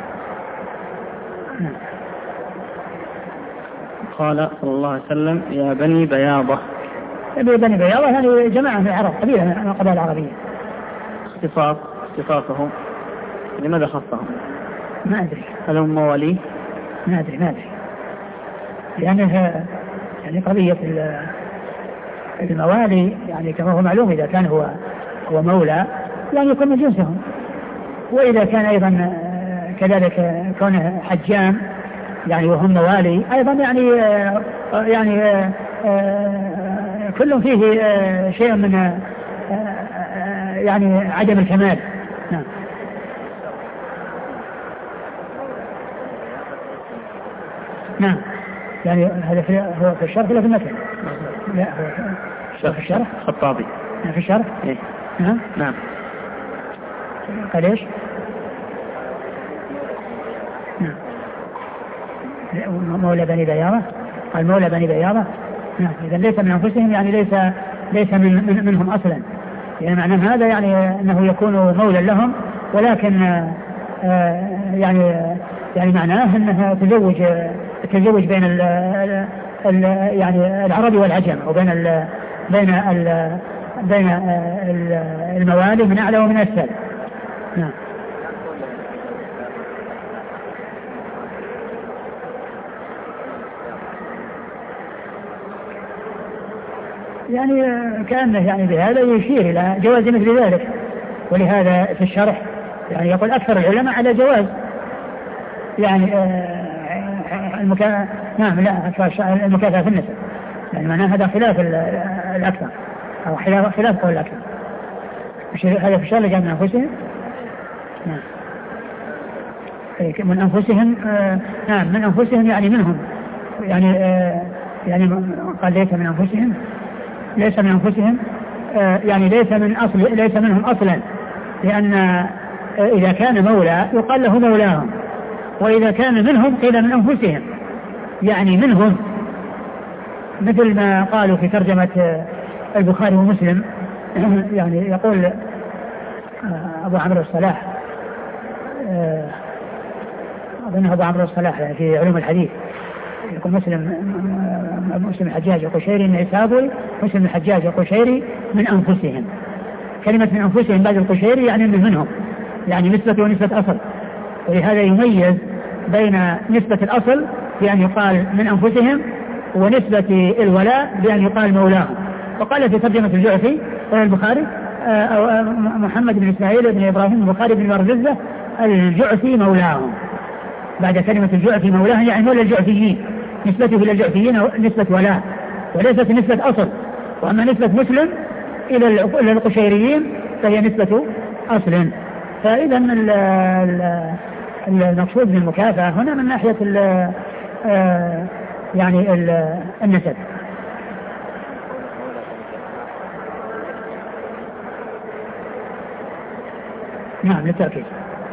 قال صلى الله عليه وسلم يا بني بياضة. يا بني بياضة يعني جماعة من العرب، قبيلة من القبائل العربية. اختصاص اختصاصهم لماذا خصهم؟ ما أدري. هل هم مواليه؟ ما أدري ما أدري لأنها يعني قضية الموالي يعني كما هو معلوم، إذا كان هو هو مولى يعني يكون من جنسهم، وإذا كان أيضا كذلك كونه حجام يعني وهم موالي أيضا يعني يعني كل فيه شيء من يعني عدم الكمال. نعم. نعم يعني هذا هو في الشرح ولا في المتن؟ لا هو في الشرح. خطابي في الشرح. إيه؟ نعم نعم. قال ايش؟ نعم. مولى بني بياضة، قال مولى بني بياضة. نعم. إذا ليس من أنفسهم يعني ليس ليس من, من منهم أصلا، يعني معنى هذا يعني أنه يكون مولى لهم، ولكن آه يعني يعني معناه أنها تزوج تزوج بين ال ال يعني العربي والعجم، وبين ال بين ال بين ال الموالي من أعلى ومن أسفل. نعم. يعني كأنه يعني بهذا يشير إلى جواز مثل ذلك، ولهذا في الشرح يعني يقول أكثر العلماء على جواز يعني المكافأة. نعم لا المكافأة في النسب، يعني معناه هذا خلاف الأكثر أو خلاف قول الأكثر. هذا في الشرح جاء من أنفسهم. نعم من أنفسهم. نعم من أنفسهم يعني منهم، يعني يعني قال ليس من أنفسهم، ليس من أنفسهم يعني ليس من أصل ليس منهم أصلا، لأن إذا كان مولى يقال له مولاهم، وإذا كان منهم قيل من أنفسهم يعني منهم، مثل ما قالوا في ترجمة البخاري ومسلم. يعني يقول أبو عمرو الصلاح، أظنه أبو عمرو الصلاح يعني في علوم الحديث، يقول مسلم مسلم الحجاج القشيري من عسابي، مسلم الحجاج القشيري من أنفسهم. كلمة من أنفسهم بعد القشيري يعني أنه منهم، يعني نسبة ونسبة أصل، ولهذا يميز بين نسبة الأصل بأن يقال من أنفسهم ونسبة الولاء بأن يقال مولاهم. وقال في ترجمة الجعفي البخاري أو محمد بن إسماعيل بن إبراهيم البخاري بن مرززة الجعفي مولاهم، بعد كلمة الجعفي مولاهم يعني مولى الجعفيين، نسبته إلى الجعفيين نسبة ولاء وليست نسبة أصل. وأما نسبة مسلم إلى القشيريين فهي نسبة أصل. فإذا المقصود بالمكافأة هنا من ناحية يعني النسب. نعم للتأكيد.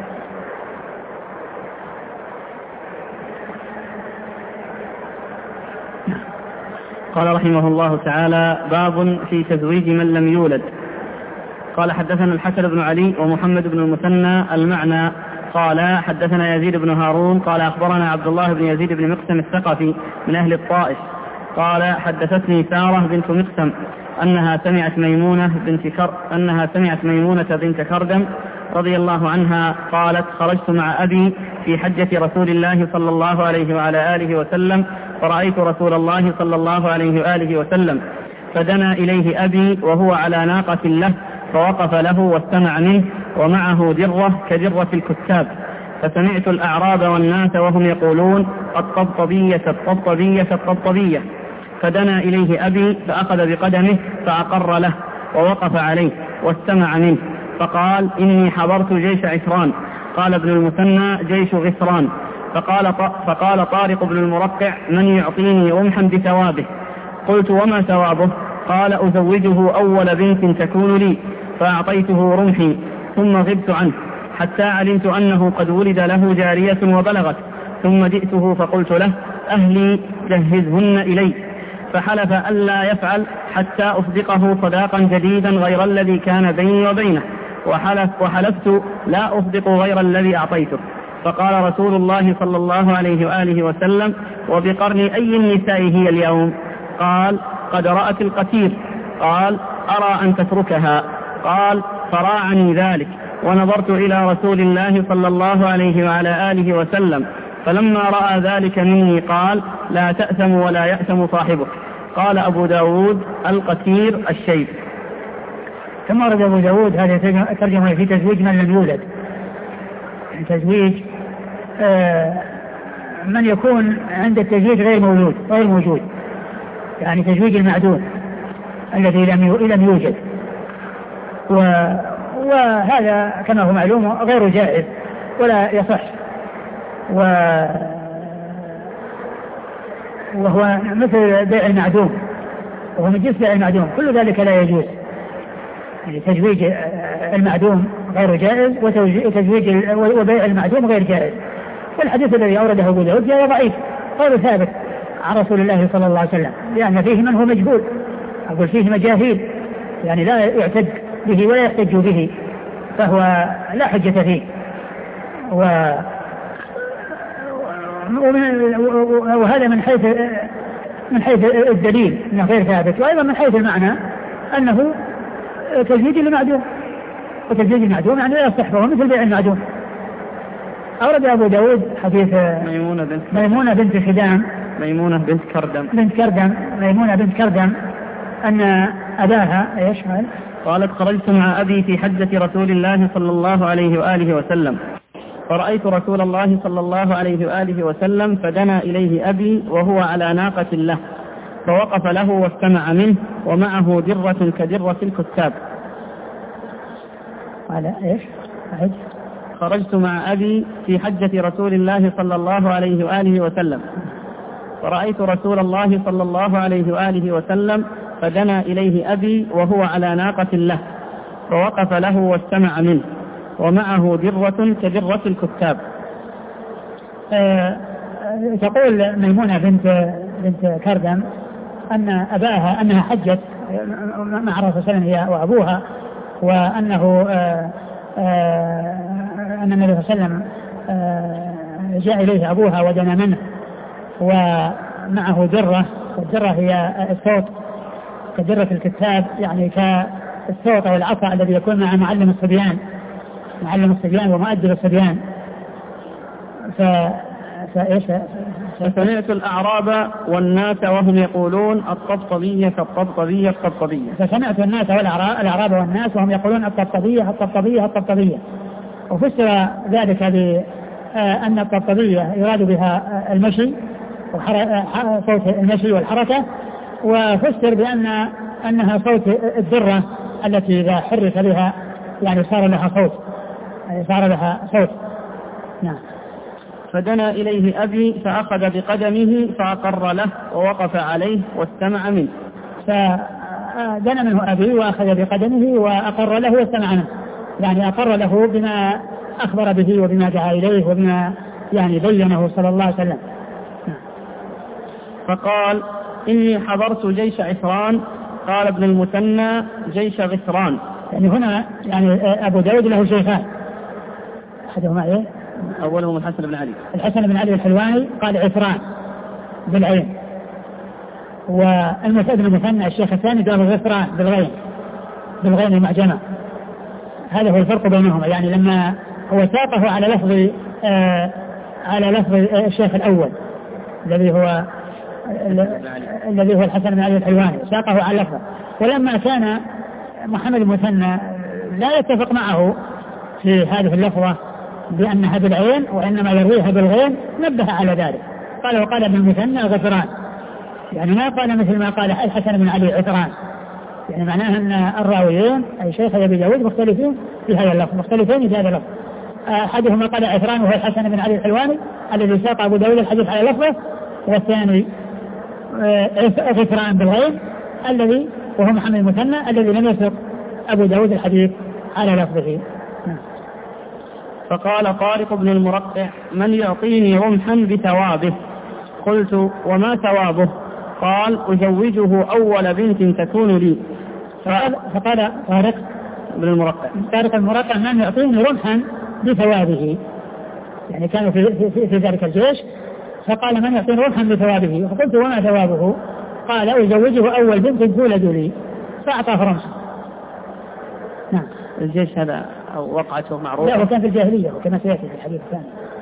قال رحمه الله تعالى: باب في تزويج من لم يولد. قال: حدثنا الحسن بن علي ومحمد بن المثنى المعنى. قال: حدثنا يزيد بن هارون قال: أخبرنا عبد الله بن يزيد بن مقسم الثقفي من أهل الطائف قال: حدثتني سارة بنت مقسم أنها سمعت ميمونة بنت كر أنها سمعت ميمونة بنت كردم رضي الله عنها قالت: خرجت مع أبي في حجة رسول الله صلى الله عليه وعلى آله وسلم، فرأيت رسول الله صلى الله عليه وآله وسلم، فدنا إليه أبي وهو على ناقة له، فوقف له واستمع منه، ومعه درة كدرة الكتاب، فسمعت الأعراب والناس وهم يقولون: الطبطبية الطبطبية الطبطبية، فدنا إليه أبي فأخذ بقدمه فأقر له ووقف عليه واستمع منه، فقال: إني حضرت جيش عسران. قال ابن المثنى: جيش غسران. فقال, فقال طارق بن المرقع: من يعطيني رمحا بثوابه؟ قلت: وما ثوابه؟ قال: أزوجه أول بنت تكون لي. فأعطيته رمحي ثم غبت عنه حتى علمت أنه قد ولد له جارية وبلغت، ثم جئته فقلت له: أهلي جهزهن إلي. فحلف ألا يفعل حتى أصدقه صداقا جديدا غير الذي كان بيني وبينه، وحلف وحلفت لا أصدق غير الذي أعطيته. فقال رسول الله صلى الله عليه وآله وسلم: وبقرن أي النساء هي اليوم؟ قال: قد رأت القتير. قال: أرى أن تتركها. قال: فراعني ذلك، ونظرت إلى رسول الله صلى الله عليه وعلى آله وسلم، فلما رأى ذلك مني قال: لا تأثم ولا يأثم صاحبك. قال أبو داود: القتير الشيب. ثم ورد أبو داود هذا ترجمة في تزويج من لم يولد، يعني تزويج آه من يكون عند التزويج غير موجود غير موجود يعني تزويج المعدوم الذي لم يوجد، وهذا كما هو معلوم غير جائز ولا يصح، وهو مثل بيع المعدوم، وهو من جنس بيع المعدوم، كل ذلك لا يجوز. يعني تزويج المعدوم غير جائز، وتزويج وبيع المعدوم غير جائز. والحديث الذي أورده أبو داود جاء ضعيف غير ثابت عن رسول الله صلى الله عليه وسلم، لأن فيه من هو مجهول، أقول فيه مجاهيل، يعني لا يعتد به ولا يحتج به، فهو لا حجة فيه. و وهذا من حيث من حيث الدليل انه غير ثابت، وايضا من حيث المعنى انه تزويج المعدوم، وتزويج المعدوم يعني لا يصح، وهو مثل بيع المعدوم. اورد ابو داود حديث ميمونة بنت ميمونة بنت خدام ميمونة بنت كردم بنت كردم ميمونة بنت كردم ان اباها ايش قال؟ قالت: خرجت مع ابي في حجة رسول الله صلى الله عليه واله وسلم، فرأيت رسول الله صلى الله عليه وآله وسلم، فدنا إليه أبي وهو على ناقة له، فوقف له واستمع منه، ومعه درة كدرة الكتاب. على إيش؟ أعد. خرجت مع أبي في حجة رسول الله صلى الله عليه وآله وسلم، فرأيت رسول الله صلى الله عليه وآله وسلم، فدنا إليه أبي وهو على ناقة له، فوقف له واستمع منه، ومعه درة كدرة الكتاب. أه تقول ميمونة بنت بنت كردم أن أباها أنها حجت مع رسول الله هي وأبوها، وأنه أه أه أن النبي صلى الله عليه وسلم أه جاء إليه أبوها ودنا منه، ومعه درة، والدرة هي الصوت كدرة الكتاب، يعني كالصوت أو العصا الذي يكون مع معلم الصبيان معلم الصبيان ومؤدب الصبيان. ف... فإيش فسمعت الأعراب والناس وهم يقولون: الطبطبية الطبطبية الطبطبية. فسمعت الناس والأعراب والناس وهم يقولون: الطبطبية الطبطبية الطبطبية. وفسر ذلك بأن الطبطبية يراد بها المشي وصوت المشي والحركة، وفسر بأن أنها صوت الذرة التي إذا حرك بها يعني صار لها صوت صار لها صوت. نعم. فدنا إليه أبي فأخذ بقدمه فأقر له ووقف عليه واستمع منه. فدنا منه أبي وأخذ بقدمه وأقر له واستمع منه، يعني أقر له بما أخبر به وبما دعا إليه وبما يعني بينه صلى الله عليه وسلم. فقال إني حضرت جيش عفران. قال ابن المثنى جيش غفران. يعني هنا يعني أبو داود له شيخان، أحدهما إيه؟ أولهم الحسن بن علي الحسن بن علي الحلواني قال عفران بالعين، والمسعود بن المثنى الشيخ الثاني قال غفران بالغين بالغين المعجمة. هذا هو الفرق بينهما، يعني لما هو ساقه على لفظ آه على لفظ الشيخ الأول الذي هو الذي هو الحسن بن علي الحلواني، ساقه على لفظه. ولما كان محمد المثنى لا يتفق معه في هذه اللفظة بأنها بالعين وإنما يرويها بالغين، نبه على ذلك، قال وقال ابن المثنى غفران، يعني ما قال مثل ما قال الحسن بن علي عفران، يعني معناها أن الراويين أي شيخ أبي داود مختلفين في هذا اللفظ، مختلفين في هذا اللفظ. أحدهما قال عفران وهو الحسن بن علي الحلواني الذي ساق أبو داود الحديث على لفظه، والثاني غفران بالغين الذي وهو محمد المثنى الذي لم يسق أبو داود الحديث على لفظه. فقال طارق بن المرقع من يعطيني رمحا بثوابه؟ قلت وما ثوابه؟ قال أزوجه أول بنت تكون لي. فقال, فقال طارق بن المرقع طارق المرقع من يعطيني رمحا بثوابه، يعني كانوا في, في, في ذلك الجيش، فقال من يعطيني رمحا بثوابه؟ فقلت وما ثوابه؟ قال أزوجه أول بنت تولد لي، فأعطاه رمحا. نعم. الجيش هذا أو وقعته معروفة؟ لا، وكان في الجاهلية وكما سيأتي في الحديث الثاني.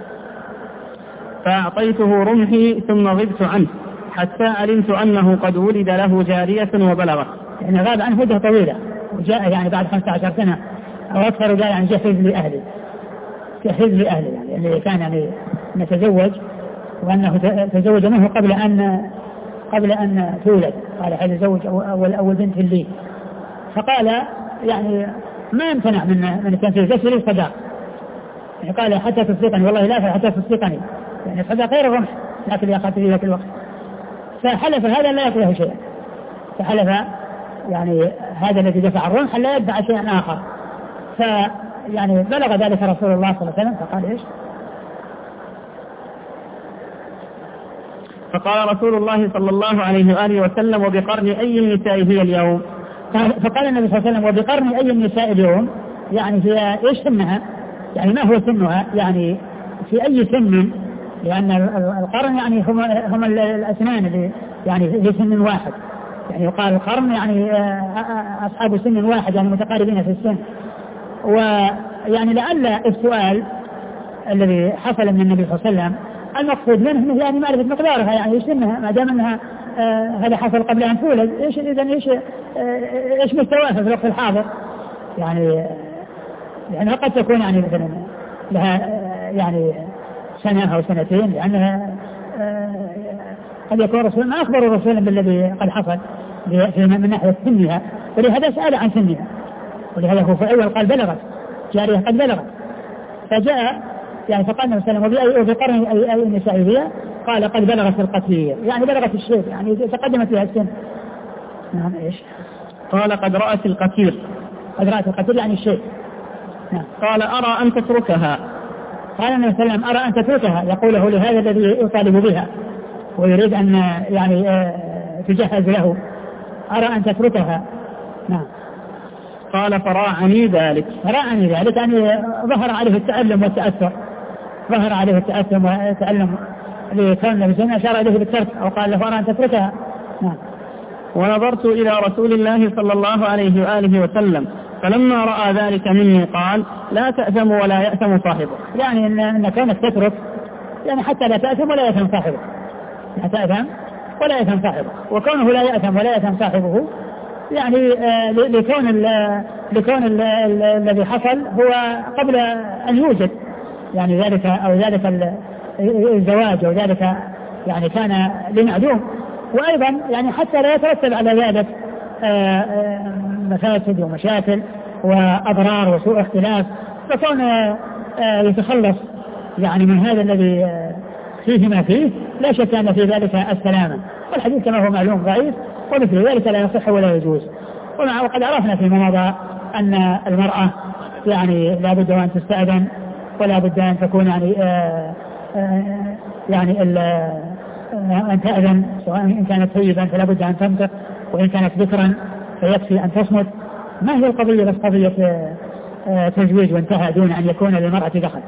فأعطيته رمحي ثم غبت عنه حتى علمت أنه قد ولد له جارية وبلغت، يعني غاب عنه مدة طويلة وجاء يعني بعد خمسة عشر سنة أو أكثر، وقال يعني جهز لأهلي جهز لأهلي يعني اللي كان يعني نتزوج، وأنه تزوج منه قبل أن قبل أن تولد، قال هذا زوج أول أول بنت لي. فقال يعني ما امتنع من من التنفيذ بس لي الصداق، يعني قال حتى تصدقني، والله لا حتى تصدقني، يعني الصداق غير الرمح لكن يا خاطري ذاك الوقت. فحلف هذا لا يقول له شيئا، فحلف يعني هذا الذي دفع الرمح لا يدفع شيئا آخر. فيعني بلغ ذلك رسول الله صلى الله عليه وسلم فقال إيش؟ فقال رسول الله صلى الله عليه وآله وسلم وبقرن أي النساء هي اليوم؟ فقال النبي صلى الله عليه وسلم وبقرن أي النساء اليوم، يعني هي إيش سنها، يعني ما هو سنها، يعني في أي سن، لأن القرن يعني هم هم الأسنان اللي يعني في سن واحد، يعني يقال القرن يعني أصحاب سن واحد يعني متقاربين في السن. ويعني لعل السؤال الذي حصل من النبي صلى الله عليه وسلم المقصود منه يعني معرفة مقدارها، يعني ايش سنها ما دام انها آه هذا حصل قبل ان تولد، ايش اذا ايش آه ايش مستواها في الوقت الحاضر، يعني يعني قد تكون يعني مثلا لها آه يعني سنة او سنتين، لانها آه قد يكون رسول ما اخبر الرسول بالذي قد حصل من ناحية سنها، ولهذا سأل عن سنها، ولهذا هو في الاول قال بلغت جارية قد بلغت، فجاء يعني فقال النبي صلى الله عليه وسلم وبقرن أي أي النساء هي؟ قال قد بلغت القتية، يعني بلغت الشيء يعني تقدمت بها السن. نعم إيش؟ قال قد رأت القتير. قد رأت القتير يعني الشيء. نعم. قال أرى أن تتركها. قال النبي صلى الله عليه وسلم أرى أن تتركها، يقوله لهذا الذي يطالب بها ويريد أن يعني تجهز له، أرى أن تتركها. نعم. قال فراعني ذلك. فراعني ذلك يعني ظهر عليه التألم والتأثر، ظهر عليه التأثم والتألم لكون النبي صلى الله عليه وسلم أشار إليه بالترك أو قال له أرى أن تتركها. نعم. ونظرت إلى رسول الله صلى الله عليه وآله وسلم فلما رأى ذلك مني قال لا تأثم ولا يأثم صاحبه، يعني إن, إن كانت تترك يعني حتى لا تأثم ولا يأثم صاحبه، لا تأثم ولا يأثم صاحبه، وكونه لا يأثم ولا يأثم صاحبه يعني آه لكون ال لكون ال ال الذي حصل هو قبل أن يوجد يعني ذلك أو ذلك الزواج أو ذلك يعني كان لمعدوم، وأيضا يعني حتى لا يترتب على ذلك آه آه مفاسد ومشاكل وأضرار وسوء اختلاف، فكون آه يتخلص يعني من هذا الذي آه فيه ما فيه لا شك أن في ذلك السلامة. والحديث كما هو معلوم ضعيف ومثل ذلك لا يصح ولا يجوز. وقد عرفنا فيما مضى أن المرأة يعني لا بد أن تستأذن ولا بد أن تكون يعني آآ آآ يعني أن تأذن، سواء إن كانت ثيبا فلا بد أن تنطق، وإن كانت ذكرا فيكفي أن تصمت. ما هي القضية بس قضية تزويج وانتهى دون أن يكون للمرأة دخل.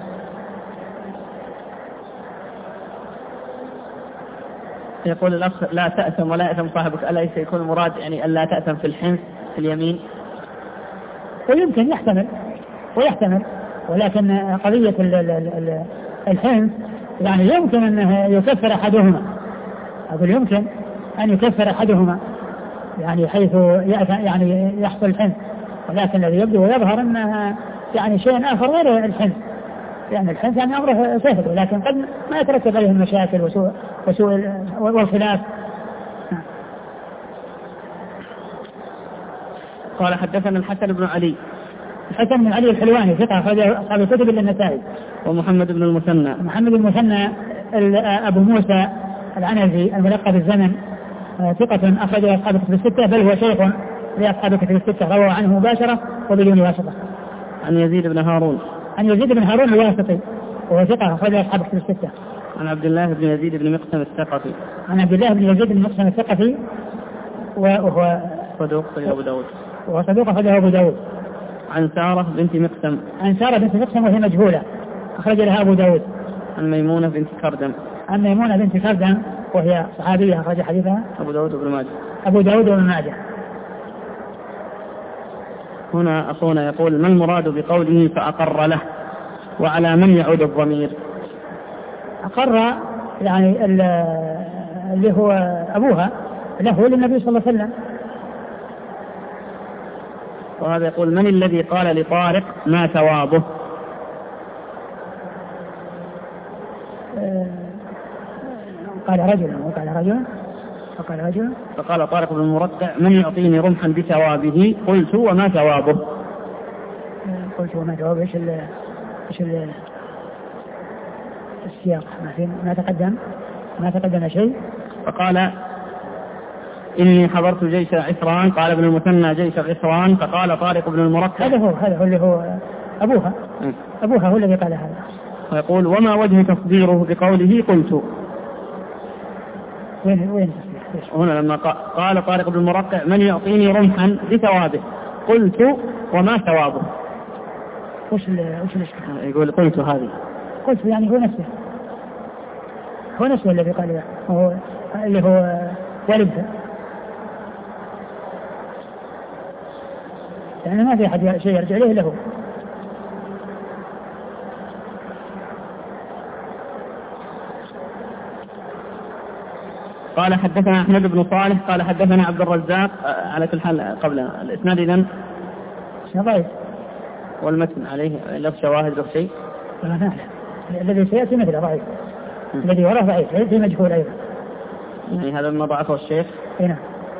يقول الأخ لا تأثم ولا يأثم صاحبك، ألا يكون المراد يعني ألا تأثم في الحنث في اليمين؟ ويمكن يحتمل ويحتمل ولكن قضية الحنث يعني يمكن أنه يكفر أحدهما، أقول يمكن أن يكفر أحدهما يعني حيث يعني يحصل الحنث، ولكن الذي يبدو ويظهر أنها يعني شيء آخر غير الحنث، يعني الحنث يعني أمره سهل ولكن قد ما يترتب عليه المشاكل وسوء, وسوء والخلاف. قال حدثنا الحسن بن علي. الحسن بن علي الحلواني ثقة أخرج أصحاب الكتب إلا النسائي. ومحمد بن المثنى. محمد بن المثنى أبو موسى العنزي الملقب بالزمن ثقة أخرج أصحاب الكتب الستة، بل هو شيخ لأصحاب الكتب الستة، روى عنه مباشرة وبدون واسطة. عن يزيد بن هارون. عن يزيد بن هارون الواسطي وهو ثقة أخرج أصحاب الكتب الستة. عن عبد الله بن يزيد بن مقسم الثقفي. عن عبد الله بن يزيد بن مقسم الثقفي وهو صدوق أخرجه أبو داود. وهو صدوق أخرجه أبو داود. عن سارة بنت مقسم. عن سارة بنت مقسم وهي مجهولة أخرج لها أبو داود. عن ميمونة بنت كردم. عن ميمونة بنت كردم وهي صحابية أخرج حديثها أبو داود وابن ماجه. أبو داود وابن ماجه. هنا أخونا يقول ما المراد بقوله فأقر له، وعلى من يعود الضمير؟ أقر يعني اللي هو أبوها له للنبي صلى الله عليه وسلم. وهذا يقول من الذي قال لطارق ما ثوابه؟ قال رجل وقال رجل فقال رجل فقال طارق بن المرقع من يعطيني رمحا بثوابه؟ قلت وما ثوابه؟ قلت وما ثوابه؟ ايش ال ايش ال السياق؟ ما في ما تقدم ما تقدم شيء. فقال إني حضرت جيش عسران. قال ابن المثنى جيش عسران. فقال طارق بن المرقع هذا هو هذا هو اللي هو أبوها م. أبوها هو الذي قال هذا. ويقول وما وجه تصديره بقوله قلت؟ وين وين هنا لما قال طارق بن المرقع من يعطيني رمحا بثوابه؟ قلت وما ثوابه؟ وش وش الاشكال؟ يقول قلت هذه قلت يعني هو نفسه هو نفسه الذي قال هو اللي هو والدها، يعني ما في أحد شيء يرجع له له. قال حدثنا أحمد بن صالح قال حدثنا عبد الرزاق. على كل حال قبل الإسناد إذن ضعيف والمتن عليه له شواهد له شيء لا لا الذي سيأتي مثله ضعيف، الذي وراه ضعيف في مجهول أيضا، يعني هذا ما ضعفه الشيخ. هنا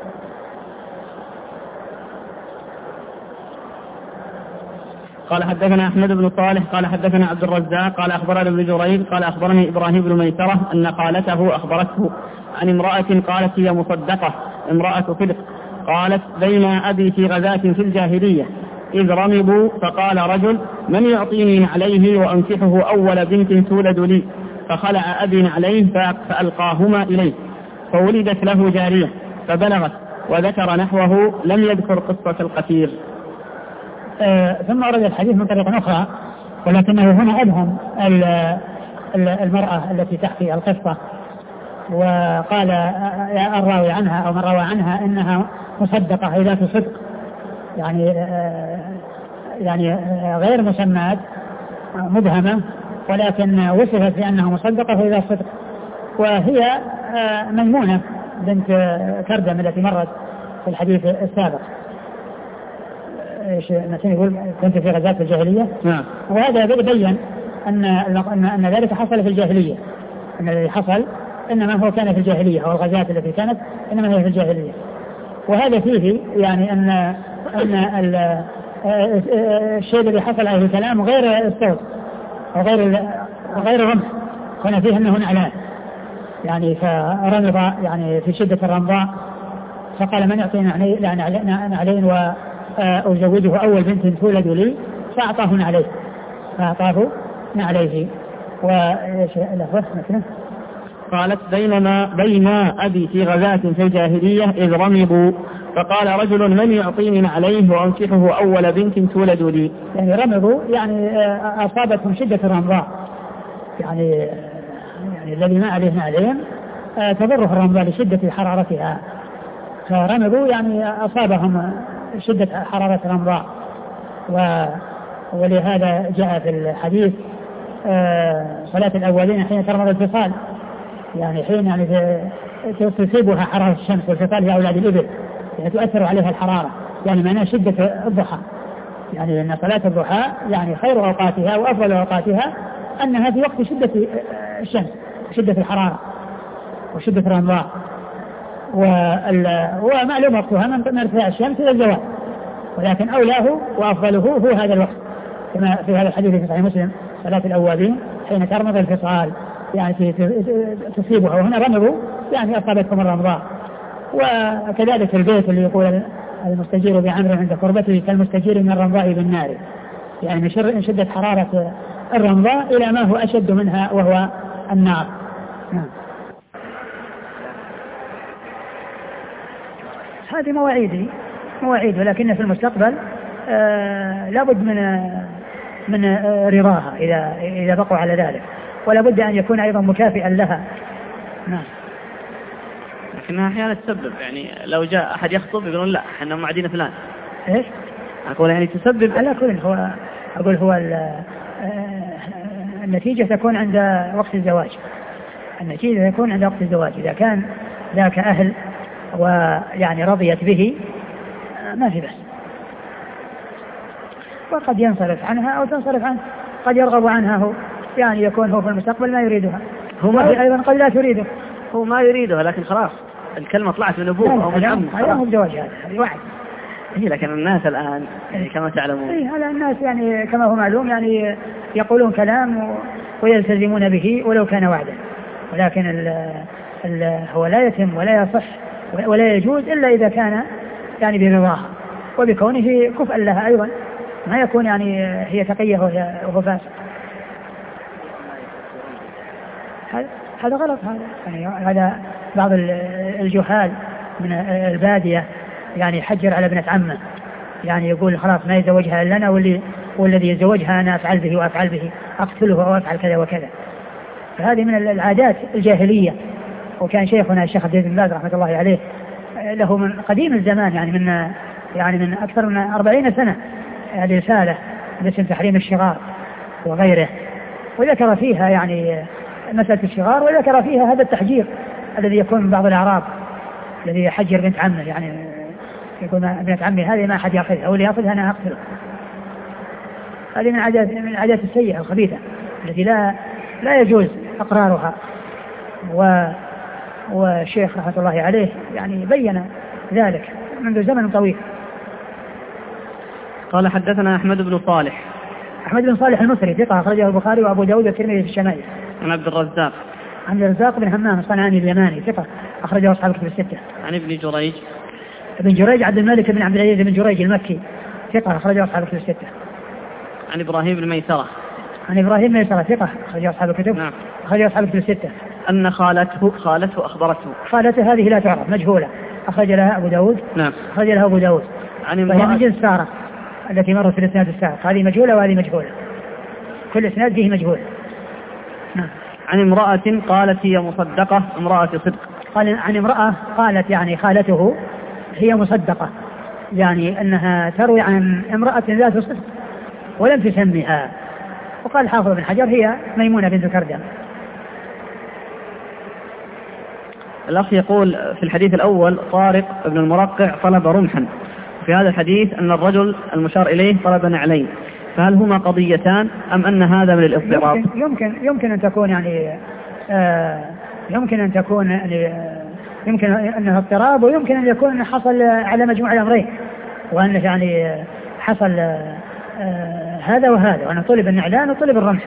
قال حدثنا أحمد بن صالح قال حدثنا عبد الرزاق قال أخبرنا ابن جريج قال أخبرني إبراهيم بن ميسرة أن قالته أخبرته عن امرأة قالت هي مصدقة امرأة صدق قالت بين أبي في غزاة في الجاهلية إذ رمضوا فقال رجل من يعطيني عليه وأنكحه أول بنت تولد لي، فخلع أبي عليه فألقاهما إليه فولدت له جارية فبلغت وذكر نحوه لم يذكر قصة القتيل. آه ثم أرد الحديث من طريقة أخرى ولكنه هنا أبهم المرأة التي تحكي القصة، وقال الراوي عنها أو من روى عنها إنها مصدقة أي ذات صدق، يعني آه يعني آه غير مسمات مبهمة ولكن وصفت بأنها مصدقة في ذات صدق، وهي آه ميمونة بنت كردم التي مرت في الحديث السابق. ايش مثلا يقول كنت في غزاة الجاهلية. نعم. وهذا يبين أن أن أن ذلك حصل في الجاهلية، أن الذي حصل إنما هو كان في الجاهلية، أو الغزاة التي كانت إنما هي في الجاهلية. وهذا فيه يعني أن أن الشيء الذي حصل عليه الكلام غير الصوت وغير وغير الرمح، هنا فيه أنه نعلان يعني فرمض يعني في شدة الرمضاء، فقال من يعطينا نعلين وأزوجه أول بنت تولد لي، فأعطاه عليه فأعطاه عليه. وإيش الأخوة مثلا؟ قالت بينما بين أبي في غزاة في الجاهلية إذ رمضوا فقال رجل من يعطيني عليه وأنكحه أول بنت تولد لي. يعني رمضوا يعني أصابتهم شدة الرمضاء، يعني يعني الذي ما عليه عليهم تضره الرمضاء لشدة حرارتها، فرمضوا يعني أصابهم شدة حرارة الرمضاء. ولهذا جاء في الحديث صلاة الأولين حين ترمض الفصال، يعني حين يعني تصيبها حرارة الشمس، والفصال هي أولاد الإبل يعني تؤثر عليها الحرارة، يعني معناه شدة الضحى، يعني أن صلاة الضحى يعني خير أوقاتها وأفضل أوقاتها أنها في وقت شدة الشمس شدة الحرارة وشدة الرمضاء. ومعلوم وقتها من ارتفاع الشمس إلى الزوال، ولكن أولاه وأفضله هو هذا الوقت، كما في هذا الحديث في صحيح مسلم صلاة الأوابين حين ترمض الفصال يعني تصيبها، وهنا رمضوا يعني أصابتكم الرمضاء. وكذلك البيت اللي يقول المستجير بعمر عند قربته كالمستجير من الرمضاء بالنار، يعني من شدة حرارة الرمضاء إلى ما هو أشد منها وهو النار. نعم. هذه مواعيدي مواعيد، ولكن في المستقبل آه لابد من من آه رضاها إذا إذا بقوا على ذلك، ولا بد أن يكون أيضا مكافئا لها. نعم. لكنها أحيانا تسبب، يعني لو جاء أحد يخطب يقولون لا احنا معدين فلان. إيش؟ أقول يعني تسبب. على كل هو أقول هو النتيجة تكون عند وقت الزواج، النتيجة تكون عند وقت الزواج. إذا كان ذاك أهل ويعني رضيت به ما في بس، وقد ينصرف عنها أو تنصرف عنه، قد يرغب عنها هو، يعني يكون هو في المستقبل ما يريدها، هو ما أيضا قد لا تريده، هو ما يريدها لكن خلاص الكلمة طلعت من أبوه أو من عمه، هذا مو بزواج، هذا هذا وعد. إيه لكن الناس الآن يعني كما تعلمون إيه هذا الناس يعني كما هو معلوم يعني يقولون كلام ويلتزمون به ولو كان وعدا، ولكن ال ال هو لا يتم ولا يصح ولا يجوز إلا إذا كان يعني برضاها وبكونه كفءا لها أيضا، ما يكون يعني هي تقية وهو فاسق. هذا غلط، هذا يعني هذا بعض الجهال من البادية يعني يحجر على ابنة عمه، يعني يقول خلاص ما يزوجها إلا أنا، واللي والذي يزوجها أنا أفعل به وأفعل به، أقتله أو أفعل كذا وكذا. فهذه من العادات الجاهلية. وكان شيخنا الشيخ عبد العزيز بن باز رحمة الله عليه له من قديم الزمان يعني من يعني من أكثر من أربعين سنة هذه رسالة باسم تحريم الشغار وغيره، وذكر فيها يعني مسألة الشغار، وذكر فيها هذا التحجير الذي يكون من بعض الأعراب الذي يحجر بنت عمه، يعني يقول بنت عمي هذه ما أحد يأخذها، أو اللي يأخذها أنا أقتله. هذه من عادات من العادات السيئة الخبيثة التي لا لا يجوز إقرارها. و والشيخ رحمة الله عليه يعني بين ذلك منذ زمن طويل. قال حدثنا أحمد بن صالح. أحمد بن صالح المصري ثقة أخرجه البخاري وأبو داود والترمذي في الشمائل. عن عبد الرزاق. عن الرزاق بن همام الصنعاني اليماني ثقة أخرجه أصحاب الكتب الستة. عن ابن جريج. ابن جريج عبد الملك بن عبد العزيز بن جريج المكي ثقة أخرجه أصحاب الكتب الستة. عن إبراهيم بن ميسرة. عن إبراهيم بن ميسرة ثقة أخرجه أصحاب الكتب. نعم. أخرجه أصحاب الكتب الستة. أن خالته خالته أخبرته. خالته هذه لا تعرف مجهولة، أخرج لها أبو داود. نعم. أخرج لها أبو داود. عن وهي من جنس سارة التي مرت في الإسناد السابق، هذه مجهولة وهذه مجهولة، كل إسناد فيه مجهول. نعم. عن امرأة قالت هي مصدقة امرأة صدق. قال عن امرأة قالت يعني خالته هي مصدقة، يعني أنها تروي عن امرأة ذات صدق ولم تسميها. وقال الحافظ بن حجر هي ميمونة بنت كردم. الأخ يقول في الحديث الأول طارق بن المرقع طلب رمحا، في هذا الحديث أن الرجل المشار إليه طلب نعلين، فهل هما قضيتان أم أن هذا من الاضطراب؟ يمكن, يمكن, يمكن أن تكون يعني آه يمكن أن تكون يعني آه يمكن أنها اضطراب، ويمكن أن يكون حصل على مجموع الأمرين، وأن يعني حصل آه هذا وهذا، وأن طلب النعلان وطلب الرمح.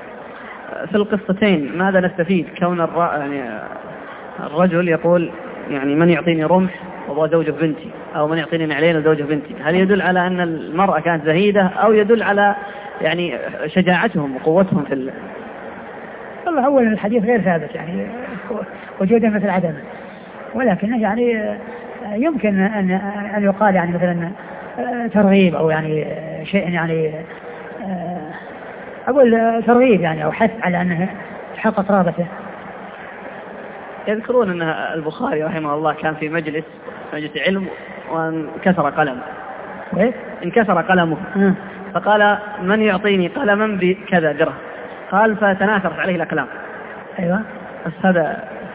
في القصتين ماذا نستفيد؟ كون يعني الرجل يقول يعني من يعطيني رمح وهو زوجه بنتي، أو من يعطيني نعلين وزوجه بنتي، هل يدل على أن المرأة كانت زهيدة أو يدل على يعني شجاعتهم وقوتهم في ال... والله أولا الحديث غير ثابت يعني وجودا مثل عدمه، ولكن يعني يمكن أن أن يقال يعني مثلا ترغيب أو يعني شيء يعني أقول ترغيب يعني أو حث على أنه تحقق رغبته. يذكرون أن البخاري رحمه الله كان في مجلس مجلس علم وانكسر قلمه انكسر قلمه م. فقال من يعطيني قلما بكذا درهم، قال فتناثرت عليه الأقلام. أيوة بس هذا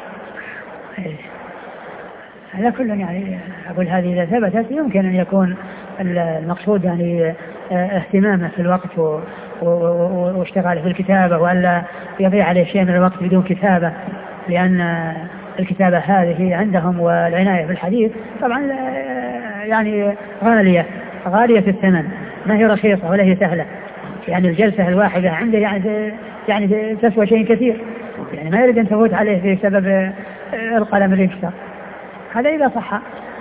على كل يعني أقول هذه إذا ثبتت يمكن أن يكون المقصود يعني اهتمامه في الوقت واشتغاله في الكتابة وألا يضيع عليه شيء من الوقت بدون كتابة، لأن الكتابة هذه عندهم والعناية بالحديث طبعا يعني غالية غالية الثمن، ما هي رخيصة ولا هي سهلة، يعني الجلسة الواحدة عنده يعني يعني تسوى شيء كثير، يعني ما يريد أن تفوت عليه بسبب القلم اللي يكسر، هذا إذا صح.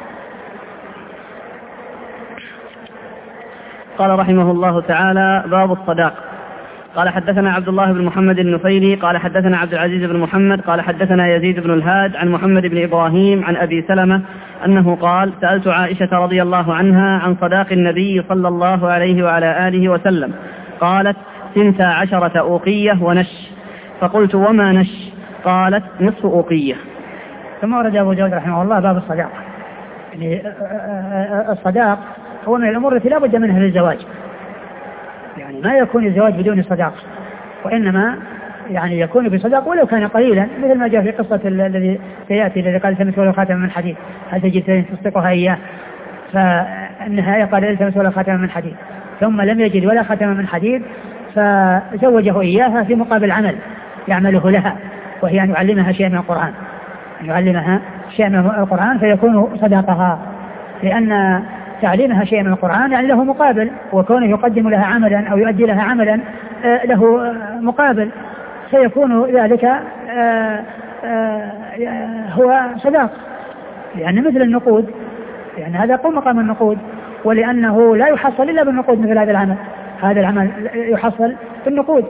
قال رحمه الله تعالى: باب الصداق. قال حدثنا عبد الله بن محمد النفيلي قال حدثنا عبد العزيز بن محمد قال حدثنا يزيد بن الهاد عن محمد بن إبراهيم عن أبي سلمة أنه قال: سألت عائشة رضي الله عنها عن صداق النبي صلى الله عليه وعلى آله وسلم، قالت: ثنتا عشرة أوقية ونش، فقلت: وما نش؟ قالت: نصف أوقية. ثم ورد أبو داود رحمه الله باب الصداق. يعني الصداق هو من الأمور التي لا بد منها للزواج، يعني ما يكون الزواج بدون صداق، وإنما يعني يكون بصداق ولو كان قليلا، مثل ما جاء في قصة الذي سيأتي الذي قال: التمس ولو خاتم من حديد هل تجد تصدقها إياه؟ فالنهاية قال: التمس ولو خاتم من حديد، ثم لم يجد ولا خاتم من حديد فزوجه إياها في مقابل عمل يعمله لها، وهي أن يعلمها شيء من القرآن، أن يعلمها شيء من القرآن فيكون صداقها، لأن تعليمها شيء من القرآن يعني له مقابل، وكونه يقدم لها عملا أو يؤدي لها عملا له مقابل، سيكون ذلك هو صداق، لأن مثل النقود يعني هذا يقوم مقام النقود، ولأنه لا يحصل إلا بالنقود مثل هذا العمل، هذا العمل يحصل بالنقود.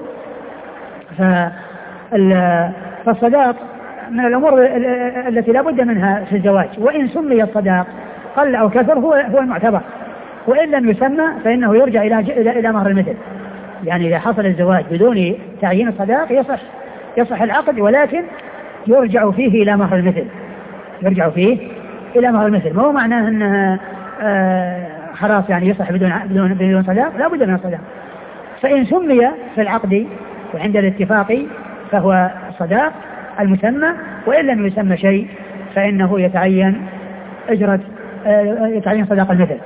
فالصداق من الأمور التي لا بد منها في الزواج، وإن سمي الصداق قل أو كثر هو هو المعتبر، وإن لم يسمى فإنه يرجع إلى إلى إلى مهر المثل، يعني إذا حصل الزواج بدون تعيين الصداق يصح يصح العقد، ولكن يرجع فيه إلى مهر المثل، يرجع فيه إلى مهر المثل، ما هو معناه أنه آه خلاص يعني يصح بدون بدون بدون صداق، لا بد من الصداق. فإن سمي في العقد وعند الاتفاق فهو الصداق المسمى، وإن لم يسمى شيء فإنه يتعين أجرة يتعين صداق المثل.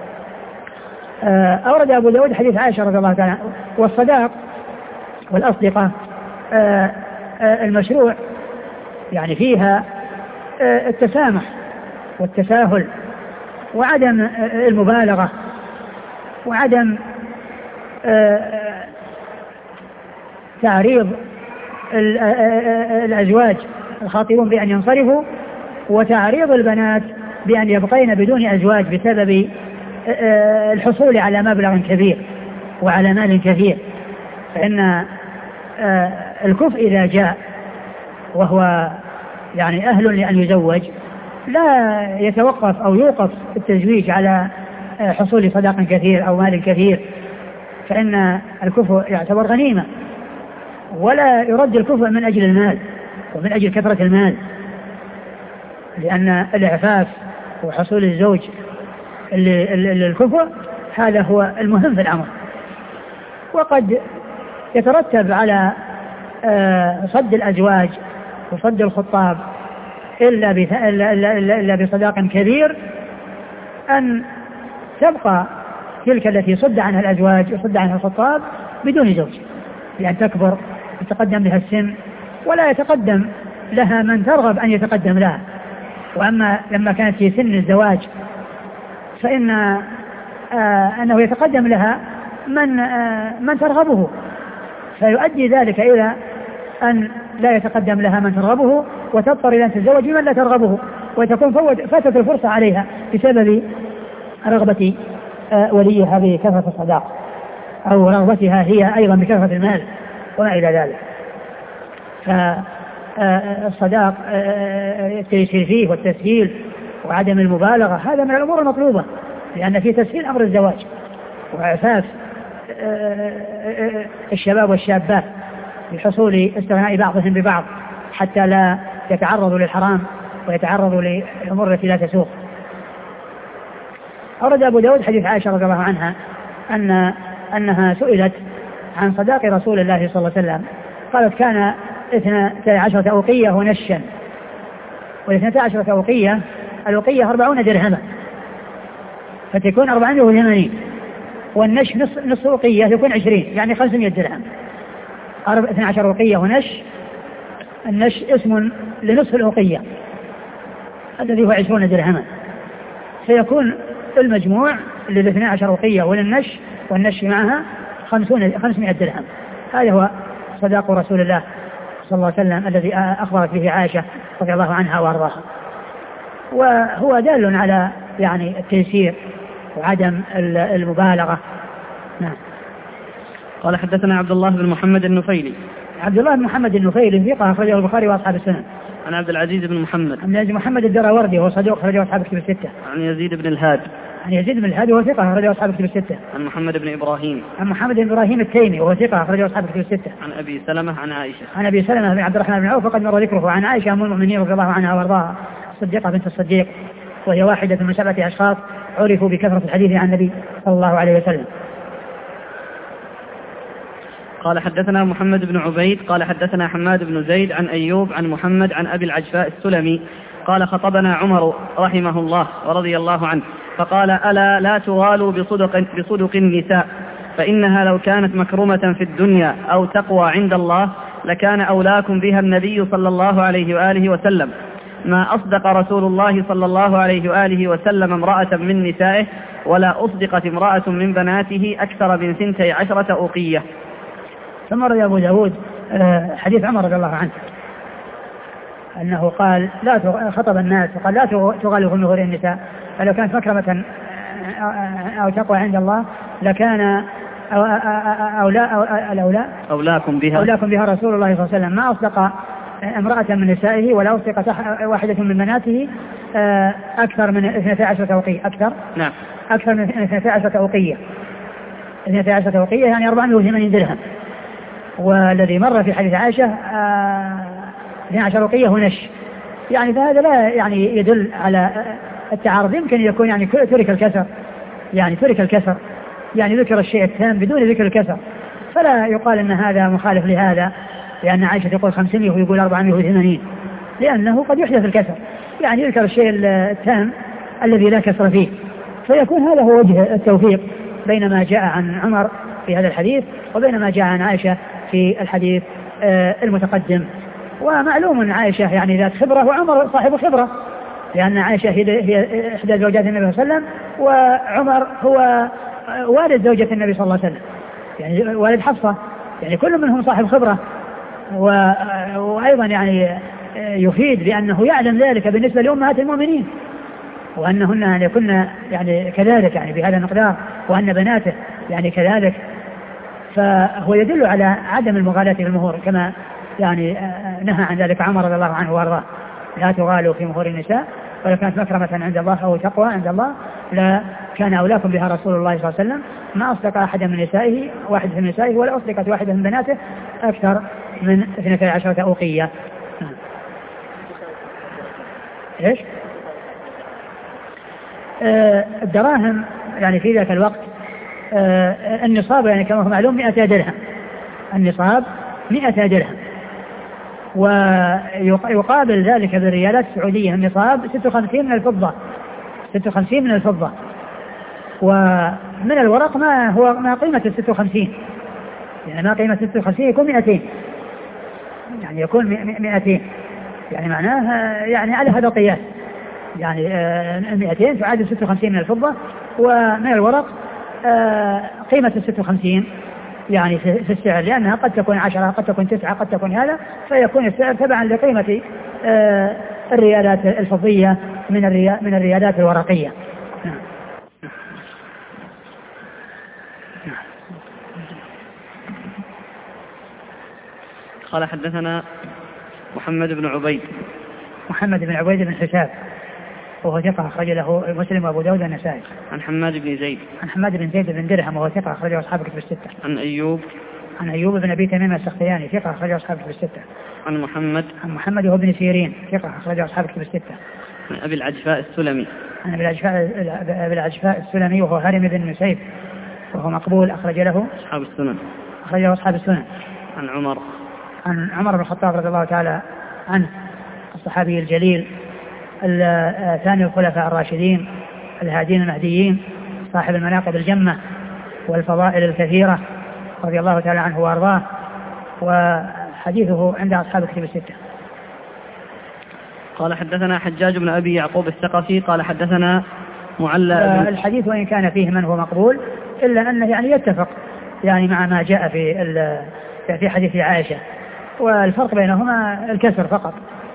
أورد أبو داود حديث عائشة رضي الله تعالى. والصداق والأصدقاء المشروع يعني فيها التسامح والتساهل وعدم المبالغة وعدم تعريض الأزواج الخاطبون بأن ينصرفوا، وتعريض البنات بأن يبقين بدون أزواج بسبب الحصول على مبلغ كبير وعلى مال كثير. فإن الكفء إذا جاء وهو يعني أهل لأن يزوج لا يتوقف أو يوقف التزويج على حصول صداق كثير أو مال كثير، فإن الكفء يعتبر غنيمة، ولا يرد الكفء من أجل المال ومن أجل كثرة المال، لأن الإعفاف وحصول الزوج للكفء هذا هو المهم في الأمر. وقد يترتب على صد الأزواج وصد الخطاب إلا, إلا, إلا, إلا بصداق كبير أن تبقى تلك التي صد عنها الأزواج وصد عنها الخطاب بدون زوج، لأن تكبر يتقدم لها السن ولا يتقدم لها من ترغب أن يتقدم لها. وأما لما كانت في سن الزواج فإن آه أنه يتقدم لها من آه من ترغبه، فيؤدي ذلك إلى أن لا يتقدم لها من ترغبه وتضطر إلى أن تتزوج بمن لا ترغبه، وتكون فاتت الفرصة عليها بسبب رغبة وليها بكثرة الصداق أو رغبتها هي أيضا بكثرة المال وما إلى ذلك. فالصداق التيسير فيه والتسهيل وعدم المبالغة هذا من الأمور المطلوبة، لأن في تسهيل أمر الزواج وإعفاف الشباب والشابات بحصول استغناء بعضهم ببعض حتى لا يتعرضوا للحرام ويتعرضوا لأمور التي لا تسوق. أورد أبو داود حديث عائشة رضي الله عنها أن أنها سئلت عن صداق رسول الله صلى الله عليه وسلم، قالت كان اثنتا عشرة أوقية ونشا، والاثنتا عشرة أوقية الأوقية أربعون درهما فتكون أربعمائة وثمانين، والنش نص نص أوقية يكون عشرين يعني خمسمائة درهم. اثنا عشر أوقية ونش، النش اسم لنصف الأوقية الذي هو عشرون درهما، فيكون المجموع للاثنى عشر أوقية وللنش والنش معها خمسون خمسمائة درهم. هذا هو صداق رسول الله صلى الله عليه وسلم الذي أخبرت به عائشة رضي الله عنها وأرضاها، وهو دال على يعني التيسير وعدم المبالغة. نعم. قال حدثنا عبد الله بن محمد النفيلي. عبد الله بن محمد النفيلي ثقة أخرجه البخاري وأصحاب السنن. عن عبد العزيز بن محمد. عن عبد محمد الدراوردي وهو صدوق أخرجه أصحاب الكتب الستة. عن يزيد بن الهاد. عن يزيد بن الهاد وهو ثقة أخرجه أصحاب الكتب الستة. عن محمد بن إبراهيم. عن محمد بن إبراهيم التيمي وهو ثقة أخرجه أصحاب الكتب الستة. عن أبي سلمة عن عائشة. عن أبي سلمة بن عبد الرحمن بن عوف وقد مر ذكره. عن عائشة أم المؤمنين رضي الله عنها وأرضاها الصديقة بنت الصديق، وهي واحدة من سبعة أشخاص عرفوا بكثرة الحديث عن النبي صلى الله عليه وسلم. قال حدثنا محمد بن عبيد قال حدثنا حماد بن زيد عن أيوب عن محمد عن أبي العجفاء السلمي قال خطبنا عمر رحمه الله ورضي الله عنه فقال ألا لا تغالوا بصدق, بصدق النساء فإنها لو كانت مكرمة في الدنيا أو تقوى عند الله لكان أولاكم بها النبي صلى الله عليه وآله وسلم، ما أصدق رسول الله صلى الله عليه وآله وسلم امرأة من نسائه ولا أصدقت امرأة من بناته أكثر من ثنتي عشرة أوقية. ثم روى أبو داود حديث عمر رضي الله عنه أنه قال لا خطب الناس وقال لا تغالوا في مهور النساء، فلو كانت مكرمة أو تقوى عند الله لكان أو أو لا أو الأولى أولاكم بها أولاكم بها رسول الله صلى الله عليه وسلم، ما أصدق امرأة من نسائه ولا أصدقت واحدة من بناته أكثر من اثنتي عشرة أوقية أكثر نعم أكثر من اثنتي عشرة أوقية اثنتي عشرة أوقية يعني أربعمائة وثمانين درهم. والذي مر في حديث عائشة اثنتي عشرة أوقية ونش، يعني فهذا لا يعني يدل على التعارض، يمكن يكون يعني ترك الكسر يعني ترك الكسر يعني ذكر الشيء التام بدون ذكر الكسر، فلا يقال أن هذا مخالف لهذا، لأن عائشة تقول خمسمائة ويقول أربعمائة وثمانين، لأنه قد يحدث الكسر، يعني يذكر الشيء التام الذي لا كسر فيه، فيكون هذا هو وجه التوفيق بين ما جاء عن عمر في هذا الحديث وبين ما جاء عن عائشة في الحديث المتقدم. ومعلوم عائشة يعني ذات خبرة وعمر صاحب خبرة، لأن عائشة هي إحدى زوجات النبي صلى الله عليه وسلم وعمر هو والد زوجة النبي صلى الله عليه وسلم، يعني والد حفصة، يعني كل منهم صاحب خبرة، وأيضا يعني يفيد بأنه يعلم ذلك بالنسبة لأمهات المؤمنين وأنهن يعني كنا يعني كذلك يعني بهذا المقدار، وأن بناته يعني كذلك، فهو يدل على عدم المغالاة في المهور كما يعني نهى عن ذلك عمر رضي الله عنه وارضاه، لا تغالوا في مهور النساء ولو كانت مكرمة عند الله أو تقوى عند الله لا كان أولاكم بها رسول الله صلى الله عليه وسلم، ما أصدق أحد من نسائه واحد من نسائه ولا أصدقت واحدة من بناته أكثر من اثنتي عشرة أوقية. إيش؟ آه الدراهم يعني في ذاك الوقت آه النصاب يعني كما هو معلوم مئة درهم، النصاب مئة درهم، ويقابل ذلك بالريالات السعودية النصاب ستة وخمسين من الفضة ستة وخمسين من الفضة، ومن الورق ما هو ما قيمة ستة وخمسين، يعني ما قيمة ستة وخمسين يكون مئتين، يعني يكون مئتين، يعني معناه يعني على هذا القياس، يعني مئتين تعادل ستة وخمسين من الفضة، ومن الورق قيمة ستة وخمسين يعني في السعر، لأنها قد تكون عشرة قد تكون تسعة قد تكون هذا، فيكون السعر تبعا لقيمة الريالات الفضية من من الريالات الورقية. قال حدثنا محمد بن عبيد محمد بن عبيد بن حساب وهو ثقة أخرج له مسلم وأبو داود والنسائي. عن حماد بن زيد عن حماد بن زيد بن درهم وهو ثقة أخرجه أصحاب الكتب الستة. عن أيوب عن أيوب بن أبي تميم السختياني ثقة أخرجه أصحاب الكتب الستة. عن محمد عن محمد وابن سيرين ثقة أخرجه أصحاب الكتب الستة. عن أبي العجفاء السلمي عن أبي العجفاء أبي العجفاء السلمي وهو هارم بن نسيب وهو مقبول أخرج له أصحاب السنن أخرجه أصحاب السنن. عن عمر عن عمر بن الخطاب رضي الله تعالى عنه الصحابي الجليل ثاني الخلفاء الراشدين الهادين المهديين صاحب المناقب الجمة والفضائل الكثيرة رضي الله تعالى عنه وأرضاه، وحديثه عند أصحاب الكتب الستة. قال حدثنا حجاج بن أبي يعقوب الثقفي قال حدثنا معلى. الحديث وإن كان فيه من هو مقبول إلا أنه يعني يتفق يعني مع ما جاء في في حديث عائشة، والفرق بينهما الكسر فقط.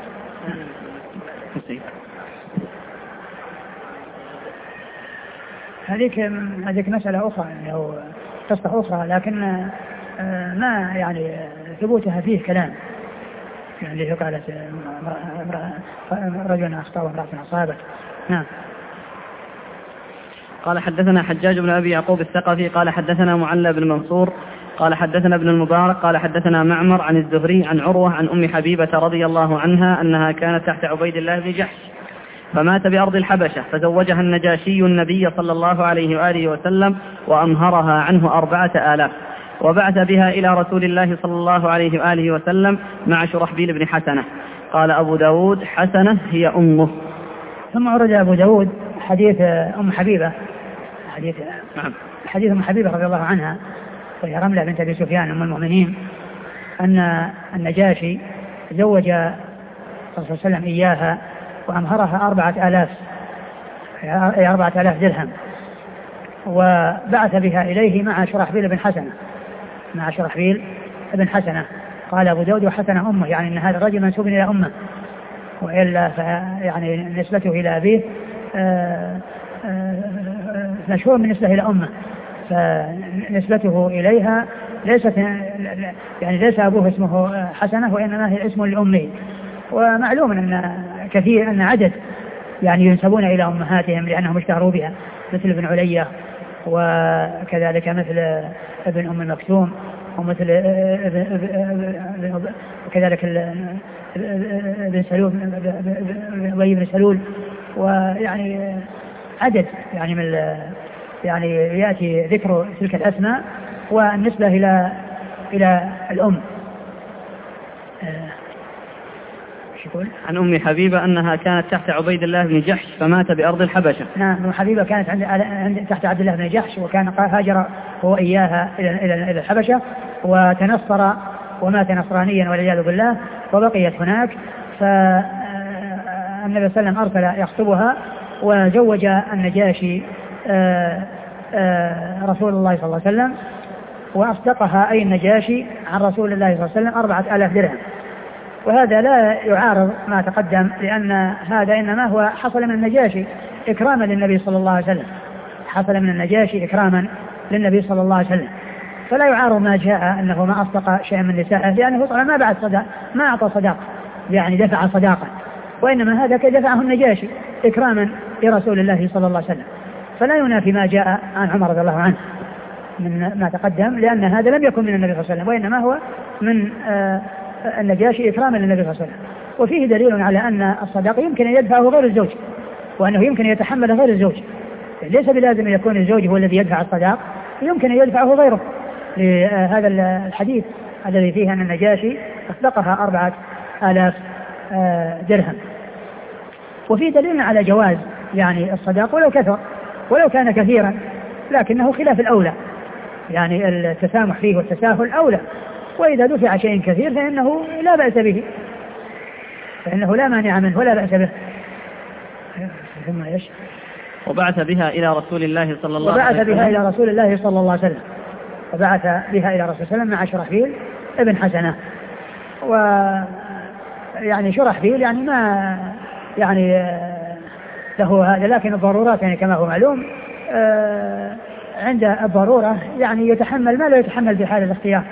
هذيك هذيك مسألة أخرى يعني أو قصة أخرى، لكن ما يعني ثبوتها فيه كلام، يعني اللي قالت رجل أخطأ وامرأة أصابت. نعم. قال حدثنا حجاج بن أبي يعقوب الثقفي قال حدثنا معلى بن منصور قال حدثنا ابن المبارك قال حدثنا معمر عن الزهري عن عروة عن أم حبيبة رضي الله عنها أنها كانت تحت عبيد الله بن جحش فمات بأرض الحبشة فزوجها النجاشي النبي صلى الله عليه وآله وسلم وأمهرها عنه أربعة آلاف وبعث بها إلى رسول الله صلى الله عليه وآله وسلم مع شرحبيل بن حسنة. قال أبو داود حسنة هي أمه. ثم أورد أبو داود حديث أم حبيبة حديث نعم. حديث أم حبيبة رضي الله عنها وهي رملة بنت أبي سفيان أم المؤمنين أن النجاشي زوج صلى الله عليه وسلم إياها وأمهرها أربعة آلاف أي أربعة آلاف درهم وبعث بها إليه مع شرحبيل بن حسنة مع شرحبيل بن حسنة. قال أبو داود وحسنة أمه، يعني أن هذا الرجل منسوب إلى أمه، وإلا يعني نسبته إلى أبيه مشهور بالنسبة إلى أمه، فنسبته إليها ليست يعني ليس أبوه اسمه حسنة وإنما هي اسم لأمه. ومعلوم أن كثير أن عدد يعني ينسبون إلى أمهاتهم لأنهم اشتهروا بها مثل ابن علية وكذلك مثل ابن أم المكتوم ومثل وكذلك ابن سلول أبي بن سلول، ويعني عدد يعني من يعني يأتي ذكر تلك الأسماء والنسبة إلى إلى الأم. عن أم حبيبة أنها كانت تحت عبيد الله بن جحش فمات بأرض الحبشة. نعم، أم حبيبة كانت عند تحت عبد الله بن جحش وكان هاجر هو إياها إلى إلى الحبشة وتنصر ومات نصرانيا والعياذ بالله وبقيت هناك. فالنبي صلى الله عليه وسلم أرسل يخطبها وزوج النجاشي رسول الله صلى الله عليه وسلم وأصدقها أي النجاشي عن رسول الله صلى الله عليه وسلم أربعة آلاف درهم. وهذا لا يعارض ما تقدم، لأن هذا إنما هو حصل من النجاشي إكراما للنبي صلى الله عليه وسلم، حصل من النجاشي إكراما للنبي صلى الله عليه وسلم، فلا يعارض ما جاء أنه ما أصدق شيئا من نسائه، لأنه طبعا ما بعد صداق ما أعطى صداق يعني دفع صداقة، وإنما هذا كدفعه النجاشي إكراما لرسول الله صلى الله عليه وسلم، فلا ينافي ما جاء عن عمر رضي الله عنه من ما تقدم، لأن هذا لم يكن من النبي صلى الله عليه وسلم وإنما هو من آه النجاشي إكراما للنبي صلى الله عليه وسلم. وفيه دليل على أن الصداق يمكن أن يدفعه غير الزوج، وأنه يمكن أن يتحمل غير الزوج، ليس بلازم أن يكون الزوج هو الذي يدفع الصداق، يمكن أن يدفعه غيره، لهذا الحديث الذي فيه أن النجاشي أصدقها أربعة آلاف درهم. وفيه دليل على جواز يعني الصداق ولو كثر ولو كان كثيرا، لكنه خلاف الأولى، يعني التسامح فيه والتساهل أولى، وإذا دفع شيء كثير فإنه لا بأس به، فإنه لا مانع منه ولا بأس به. ثم إيش؟ وبعث بها إلى رسول الله صلى الله عليه وبعث بها إلى رسول الله صلى الله عليه وسلم وبعث بها إلى رسول الله صلى الله عليه وسلم مع شرحبيل ابن حسنة. ويعني شرحبيل يعني ما يعني له هذا، لكن الضرورات يعني كما هو معلوم عند الضرورة يعني يتحمل ما لا يتحمل في حال الاختيار.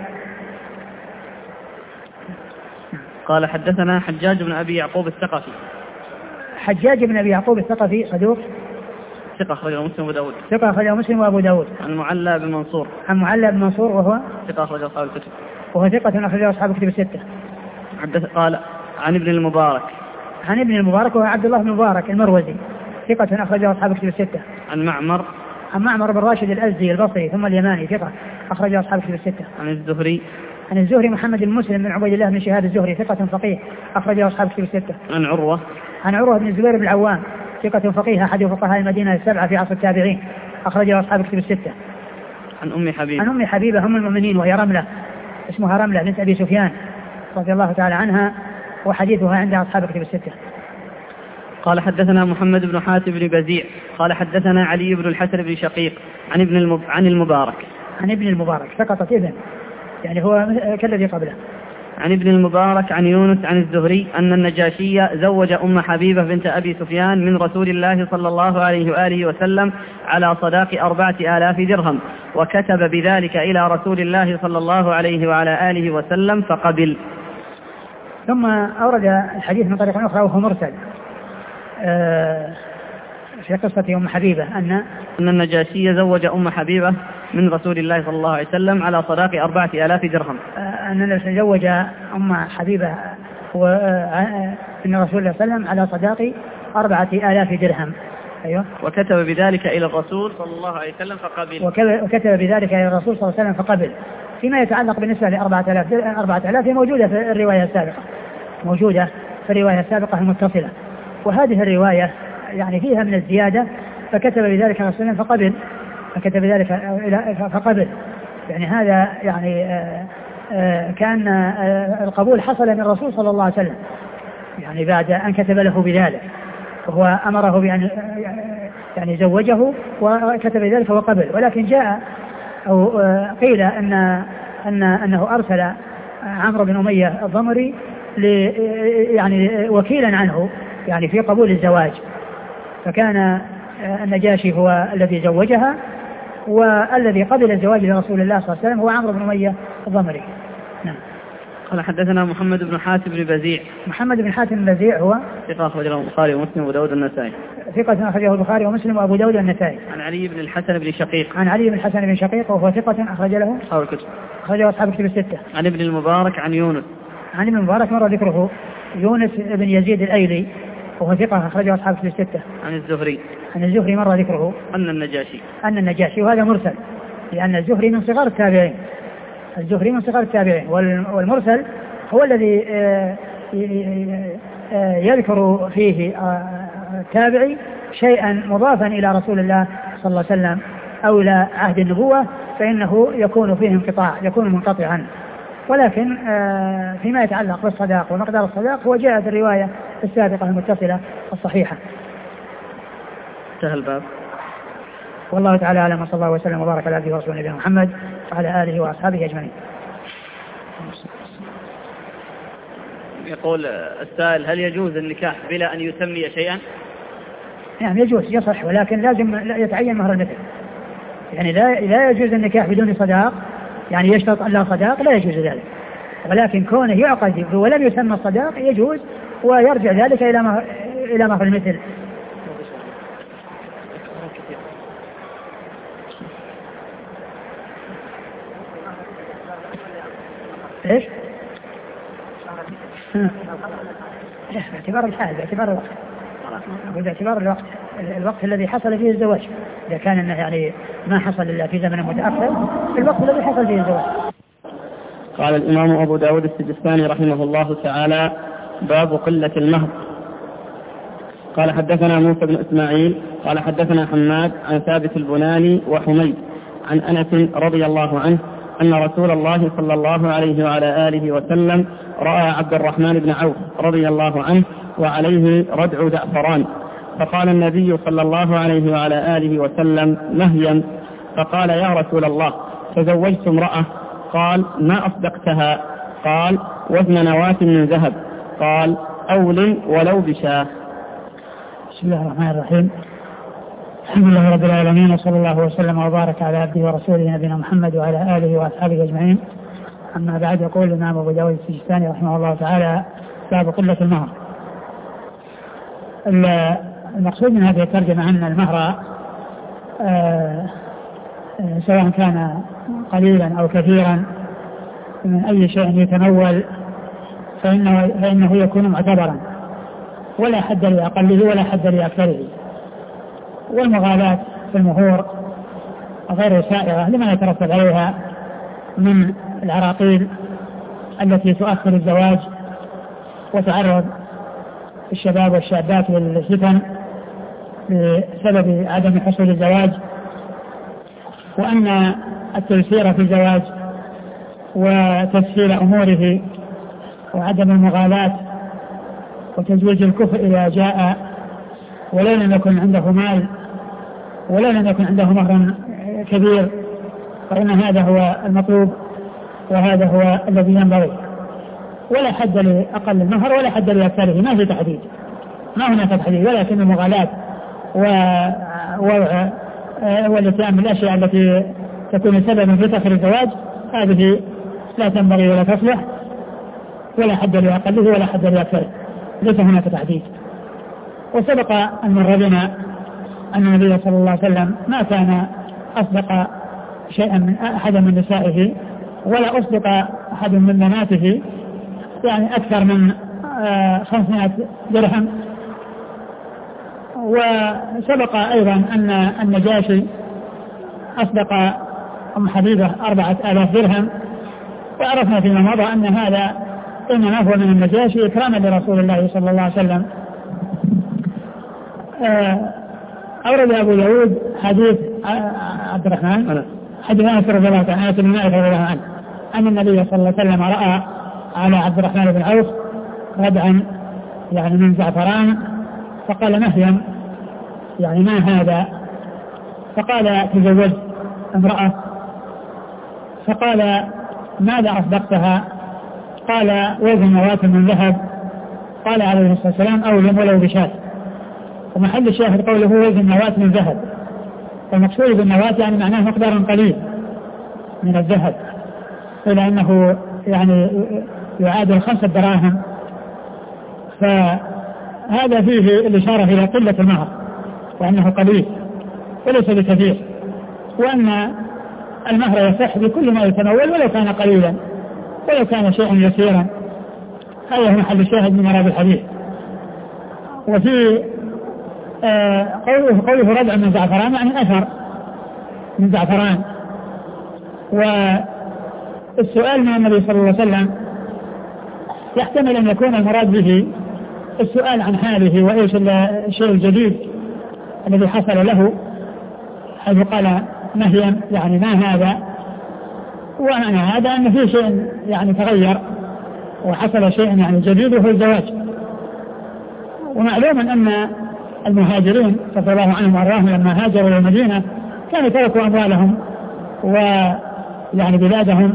قال حدثنا حجاج بن أبي يعقوب الثقفي. حجاج بن أبي يعقوب الثقفي صدوق ثقة أخرجه مسلم وأبو داود. ثقة أخرجه مسلم وأبو داود. عن معلى بن منصور. عن معلى بن منصور وهو ثقة أخرجه أصحاب الكتب. وهو ثقة أخرجه أصحاب الكتب الستة. قال عن ابن المبارك. عن ابن المبارك وهو عبد الله بن المبارك المروزي ثقة أخرجه أصحاب الكتب الستة. عن معمر. عن معمر بن راشد الأزدي البصري ثم اليماني ثقة أخرجه أصحاب الكتب الستة. عن الزهري. عن الزهري محمد بن مسلم بن عبيد الله بن شهاب الزهري ثقة فقيه أخرجه أصحاب الكتب الستة. عن عروة. عن عروة بن الزبير بن العوام ثقة فقيه أحد فقهاء المدينة السبعة في عصر التابعين أخرجه أصحاب الكتب الستة. عن أم حبيبة. عن أم حبيبة أم المؤمنين وهي رملة اسمها رملة بنت أبي سفيان رضي الله تعالى عنها وحديثها عند أصحاب الكتب الستة. قال حدثنا محمد بن حاتم بن بزيع قال حدثنا علي بن الحسن بن شقيق عن ابن المب... عن المبارك. عن ابن المبارك سقطت ابن يعني هو كالذي قبله. عن ابن المبارك عن يونس عن الزهري أن النجاشي زوج أم حبيبة بنت أبي سفيان من رسول الله صلى الله عليه وآله وسلم على صداق أربعة آلاف درهم وكتب بذلك إلى رسول الله صلى الله عليه وعلى آله وسلم فقبل. ثم أورد الحديث من طريق أخرى وهو مرسل في قصة أم حبيبة أن أن النجاشي زوج أم حبيبة من رسول الله صلى الله عليه وسلم على صداق أربعة آلاف درهم. أن زوج أم حبيبة من رسول الله صلى الله عليه وسلم على صداق أربعة آلاف درهم. أيوة. وكتب بذلك إلى الرسول صلى الله عليه وسلم فقبل. وكتب بذلك إلى الرسول صلى الله عليه وسلم فقبل. فيما يتعلق بالنسبة لأربعة آلاف أربعة آلاف هي موجودة في الرواية السابقة موجودة في الرواية السابقة المتصلة، وهذه الرواية يعني فيها من الزيادة فكتب بذلك الرسول صلى الله عليه وسلم فقبل فكتب ذلك فقبل يعني هذا يعني آآ آآ كان القبول حصل من الرسول صلى الله عليه وسلم يعني بعد أن كتب له بذلك وهو أمره بأن يعني زوجه وكتب ذلك وقبل. ولكن جاء أو قيل أن أن أنه أرسل عمرو بن أمية الضمري يعني وكيلا عنه يعني في قبول الزواج، فكان النجاشي هو الذي زوجها والذي قبل الزواج لرسول الله صلى الله عليه وسلم هو عمرو بن أمية الضمري. نعم. قال حدثنا محمد بن حاتم بن بزيع. محمد بن حاتم بن بزيع هو ثقة أخرجه البخاري ومسلم وأبو داود والنسائي. ثقة أخرجه البخاري ومسلم وأبو داود والنسائي. عن علي بن الحسن بن شقيق. عن علي بن الحسن بن شقيق وهو ثقة أخرج له أصحاب الكتب. أخرجه أصحاب الكتب الستة. عن ابن المبارك عن يونس. عن ابن المبارك مر ذكره يونس بن يزيد الأيلي وهو ثقة أخرجه أصحاب الكتب الستة. عن الزهري. عن الزهري مر ذكره أن النجاشي. أن النجاشي وهذا مرسل لأن الزهري من صغار التابعين. الزهري من صغار التابعين والمرسل هو الذي يذكر فيه التابعي شيئا مضافا إلى رسول الله صلى الله عليه وسلم أو إلى عهد النبوة فإنه يكون فيه انقطاع يكون منقطعا. ولكن فيما يتعلق بالصداق ومقدار الصداق هو جاء في الرواية السابقة المتصلة الصحيحة. انتهى الباب. والله تعالى أعلم وصلى الله وسلم وبارك على عبده ورسوله نبينا محمد وعلى آله وأصحابه أجمعين. يقول السائل هل يجوز النكاح بلا أن يسمي شيئا؟ يعني يجوز يصح ولكن لازم يتعين مهر المثل. يعني لا لا يجوز النكاح بدون صداق يعني يشترط أن لا صداق لا يجوز ذلك، ولكن كونه يعقد ولم يسمى الصداق يجوز ويرجع ذلك إلى مهر إلى مهر المثل. ايش؟ باعتبار الحال باعتبار الوقت باعتبار الوقت الوقت الذي حصل فيه الزواج. إذا كان إنه يعني ما حصل إلا في زمن متأخر في الوقت الذي حصل فيه الزواج. قال الإمام أبو داود السجستاني رحمه الله تعالى: باب قلة المهر. قال حدثنا موسى بن إسماعيل قال حدثنا حماد عن ثابت البناني وحميد عن أنس رضي الله عنه أن رسول الله صلى الله عليه وعلى آله وسلم رأى عبد الرحمن بن عوف رضي الله عنه وعليه ردع زعفران، فقال النبي صلى الله عليه وعلى آله وسلم: نهيا. فقال: يا رسول الله، تزوجت امرأة. قال: ما أصدقتها؟ قال: وزن نواة من ذهب. قال: أول ولو بشاه. بسم الله الرحمن الرحيم. الحمد لله رب العالمين، وصلى الله وسلم وبارك على عبده ورسوله نبينا محمد وعلى آله وأصحابه أجمعين. أما بعد، يقول الإمام أبو داود السجستاني رحمه الله تعالى: باب قلة المهر. المقصود من هذه الترجمة أن المهر آه سواء كان قليلا أو كثيرا من أي شيء يتمول فإنه, فإنه يكون معتبرا، ولا حد لأقله ولا حد لأكثره. والمغالاة في المهور غير سائغة لما يترتب عليها من العراقيل التي تؤخر الزواج وتعرض الشباب والشابات للفتن بسبب عدم حصول الزواج، وأن التيسير في الزواج وتسهيل أموره وعدم المغالاة وتزويج الكفء إذا جاء ولو لم يكن عنده مال ولو لم يكن عنده مهر كبير، فإن هذا هو المطلوب وهذا هو الذي ينبغي. ولا حد لأقل المهر ولا حد لأكثره، ما في تحديد، ما هناك تحديد، ولكن المغالاة ووضع والاتيان بالأشياء التي تكون سببا في تأخير الزواج هذه لا تنبغي ولا تصلح، ولا حد لأقله ولا حد لأكثره، ليس هناك تحديد. وسبق أن مر بنا أن النبي صلى الله عليه وسلم ما كان أصدق شيئا من أحد من نسائه ولا أصدق أحد من بناته يعني أكثر من خمسمائة درهم. وسبق أيضا أن النجاشي أصدق أم حبيبة أربعة آلاف درهم، وعرفنا فيما مضى أن هذا إنما هو من النجاشي إكراما لرسول الله صلى الله عليه وسلم. أورد أبو داود حديث عبد الرحمن حديث أنس رضي الله عنه أنس بن مالك رضي الله عنه أن النبي صلى الله عليه وسلم رأى على عبد الرحمن بن عوف ردعا يعني من زعفران، فقال: مهيا، يعني ما هذا؟ فقال: تزوجت امرأة. فقال: ماذا أصدقتها؟ قال: وزن نواة من ذهب. قال عليه الصلاة والسلام: أولم ولو بشاة. ومحل الشاهد قوله وزن نواة من ذهب، والمقصود بالنواة يعني معناه مقدار قليل من الذهب، إلى أنه يعني يعادل خمسة دراهم، فهذا فيه الإشارة إلى قلة المهر وأنه قليل وليس بكثير، وأن المهر يصح بكل ما يتمول ولو كان قليلا ولو كان شيئا يسيرا. هذا هو محل الشاهد من مراد الحديث. وفي آه قوله, قوله ردع من زعفران يعني أثر من زعفران. والسؤال من النبي صلى الله عليه وسلم يحتمل أن يكون المراد به السؤال عن حاله وإيش الشيء الجديد الذي حصل له، حيث قال مهيا يعني ما هذا، ومعنى هذا أن فيه شيء يعني تغير وحصل شيء يعني جديد وهو الزواج. ومعلوم أن المهاجرين رضي الله عنهم وأرضاهم لما هاجروا إلى المدينة كانوا تركوا أموالهم ويعني بلادهم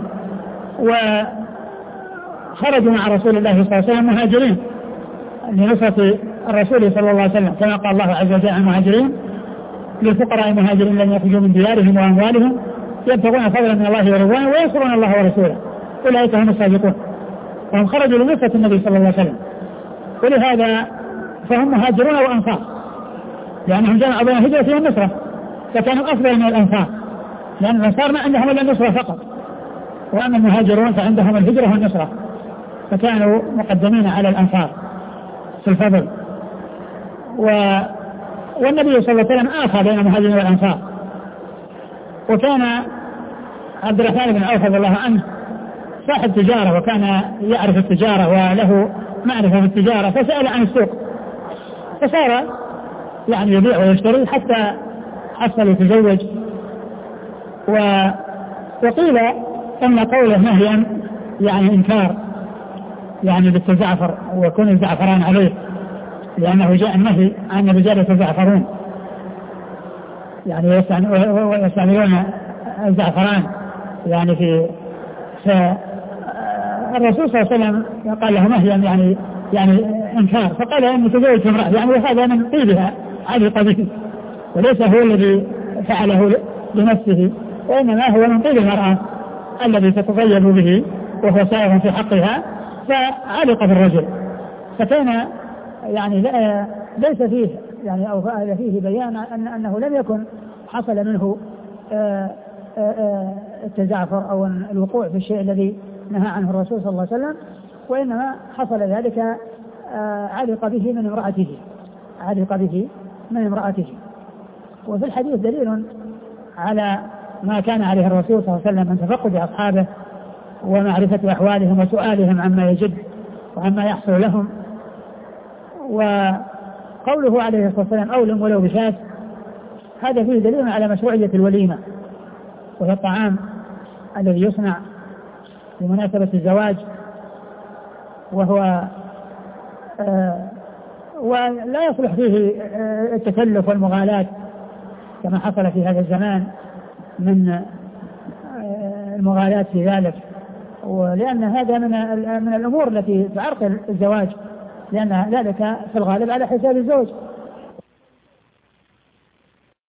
وخرجوا مع رسول الله صلى الله عليه وسلم مهاجرين لنصرة الرسول صلى الله عليه وسلم، كما قال الله عز وجل عن المهاجرين: للفقراء المهاجرين لم يخرجوا من ديارهم وأموالهم يبتغون فضلا من الله ورضوانه وينصرون الله ورسوله أولئك هم الصادقون. وهم خرجوا لنصرة النبي صلى الله عليه وسلم، ولهذا فهم مهاجرون وأنصار، لأنهم جمعوا بين الهجرة والنصرة، فكانوا أفضل من الأنصار، لأن الأنصار ما عندهم إلا النصرة فقط، وأما المهاجرون فعندهم الهجرة والنصرة، فكانوا مقدمين على الأنصار في الفضل. و... والنبي صلى الله عليه وسلم آخى بين المهاجرين والأنصار. وكان عبد الرحمن بن عوف رضي الله عنه صاحب تجارة وكان يعرف التجارة وله معرفة في التجارة، فسأل عن السوق فصار يعني يبيع ويشتري حتى حصل يتزوج. و... وقيل أن قوله نهيا يعني إنكار يعني بالتزعفر ويكون الزعفران عليه، لأنه جاء النهي عن الرجال يتزعفرون يعني ويستعملون الزعفران يعني في فالرسول صلى الله عليه وسلم قال له نهيا يعني يعني إنكار، فقال إني تزوجت امرأة، يعني هذا من طيبها علق به، وليس هو الذي فعله لنفسه، وإنما هو من طيب المرأة الذي تتطيب به وهو سائغ في حقها، فعلق بالرجل. فكان يعني لا ليس فيه يعني أو فيه بيان أن أنه لم يكن حصل منه التزعفر أو الوقوع في الشيء الذي نهى عنه الرسول صلى الله عليه وسلم، وإنما حصل ذلك علق به من امرأته علق به من امرأته. وفي الحديث دليل على ما كان عليه الرسول صلى الله عليه وسلم من تفقد أصحابه ومعرفة أحوالهم وسؤالهم عما يجد وعما يحصل لهم. وقوله عليه الصلاة والسلام أولم ولو بشاة، هذا فيه دليل على مشروعية الوليمة، وهي الطعام الذي يصنع بمناسبة الزواج، وهو آه ولا يصلح فيه آه التكلف والمغالاة كما حصل في هذا الزمان من آه المغالاة في ذلك، ولأن هذا من من الأمور التي تعرقل الزواج، لأن ذلك في الغالب على حساب الزوج.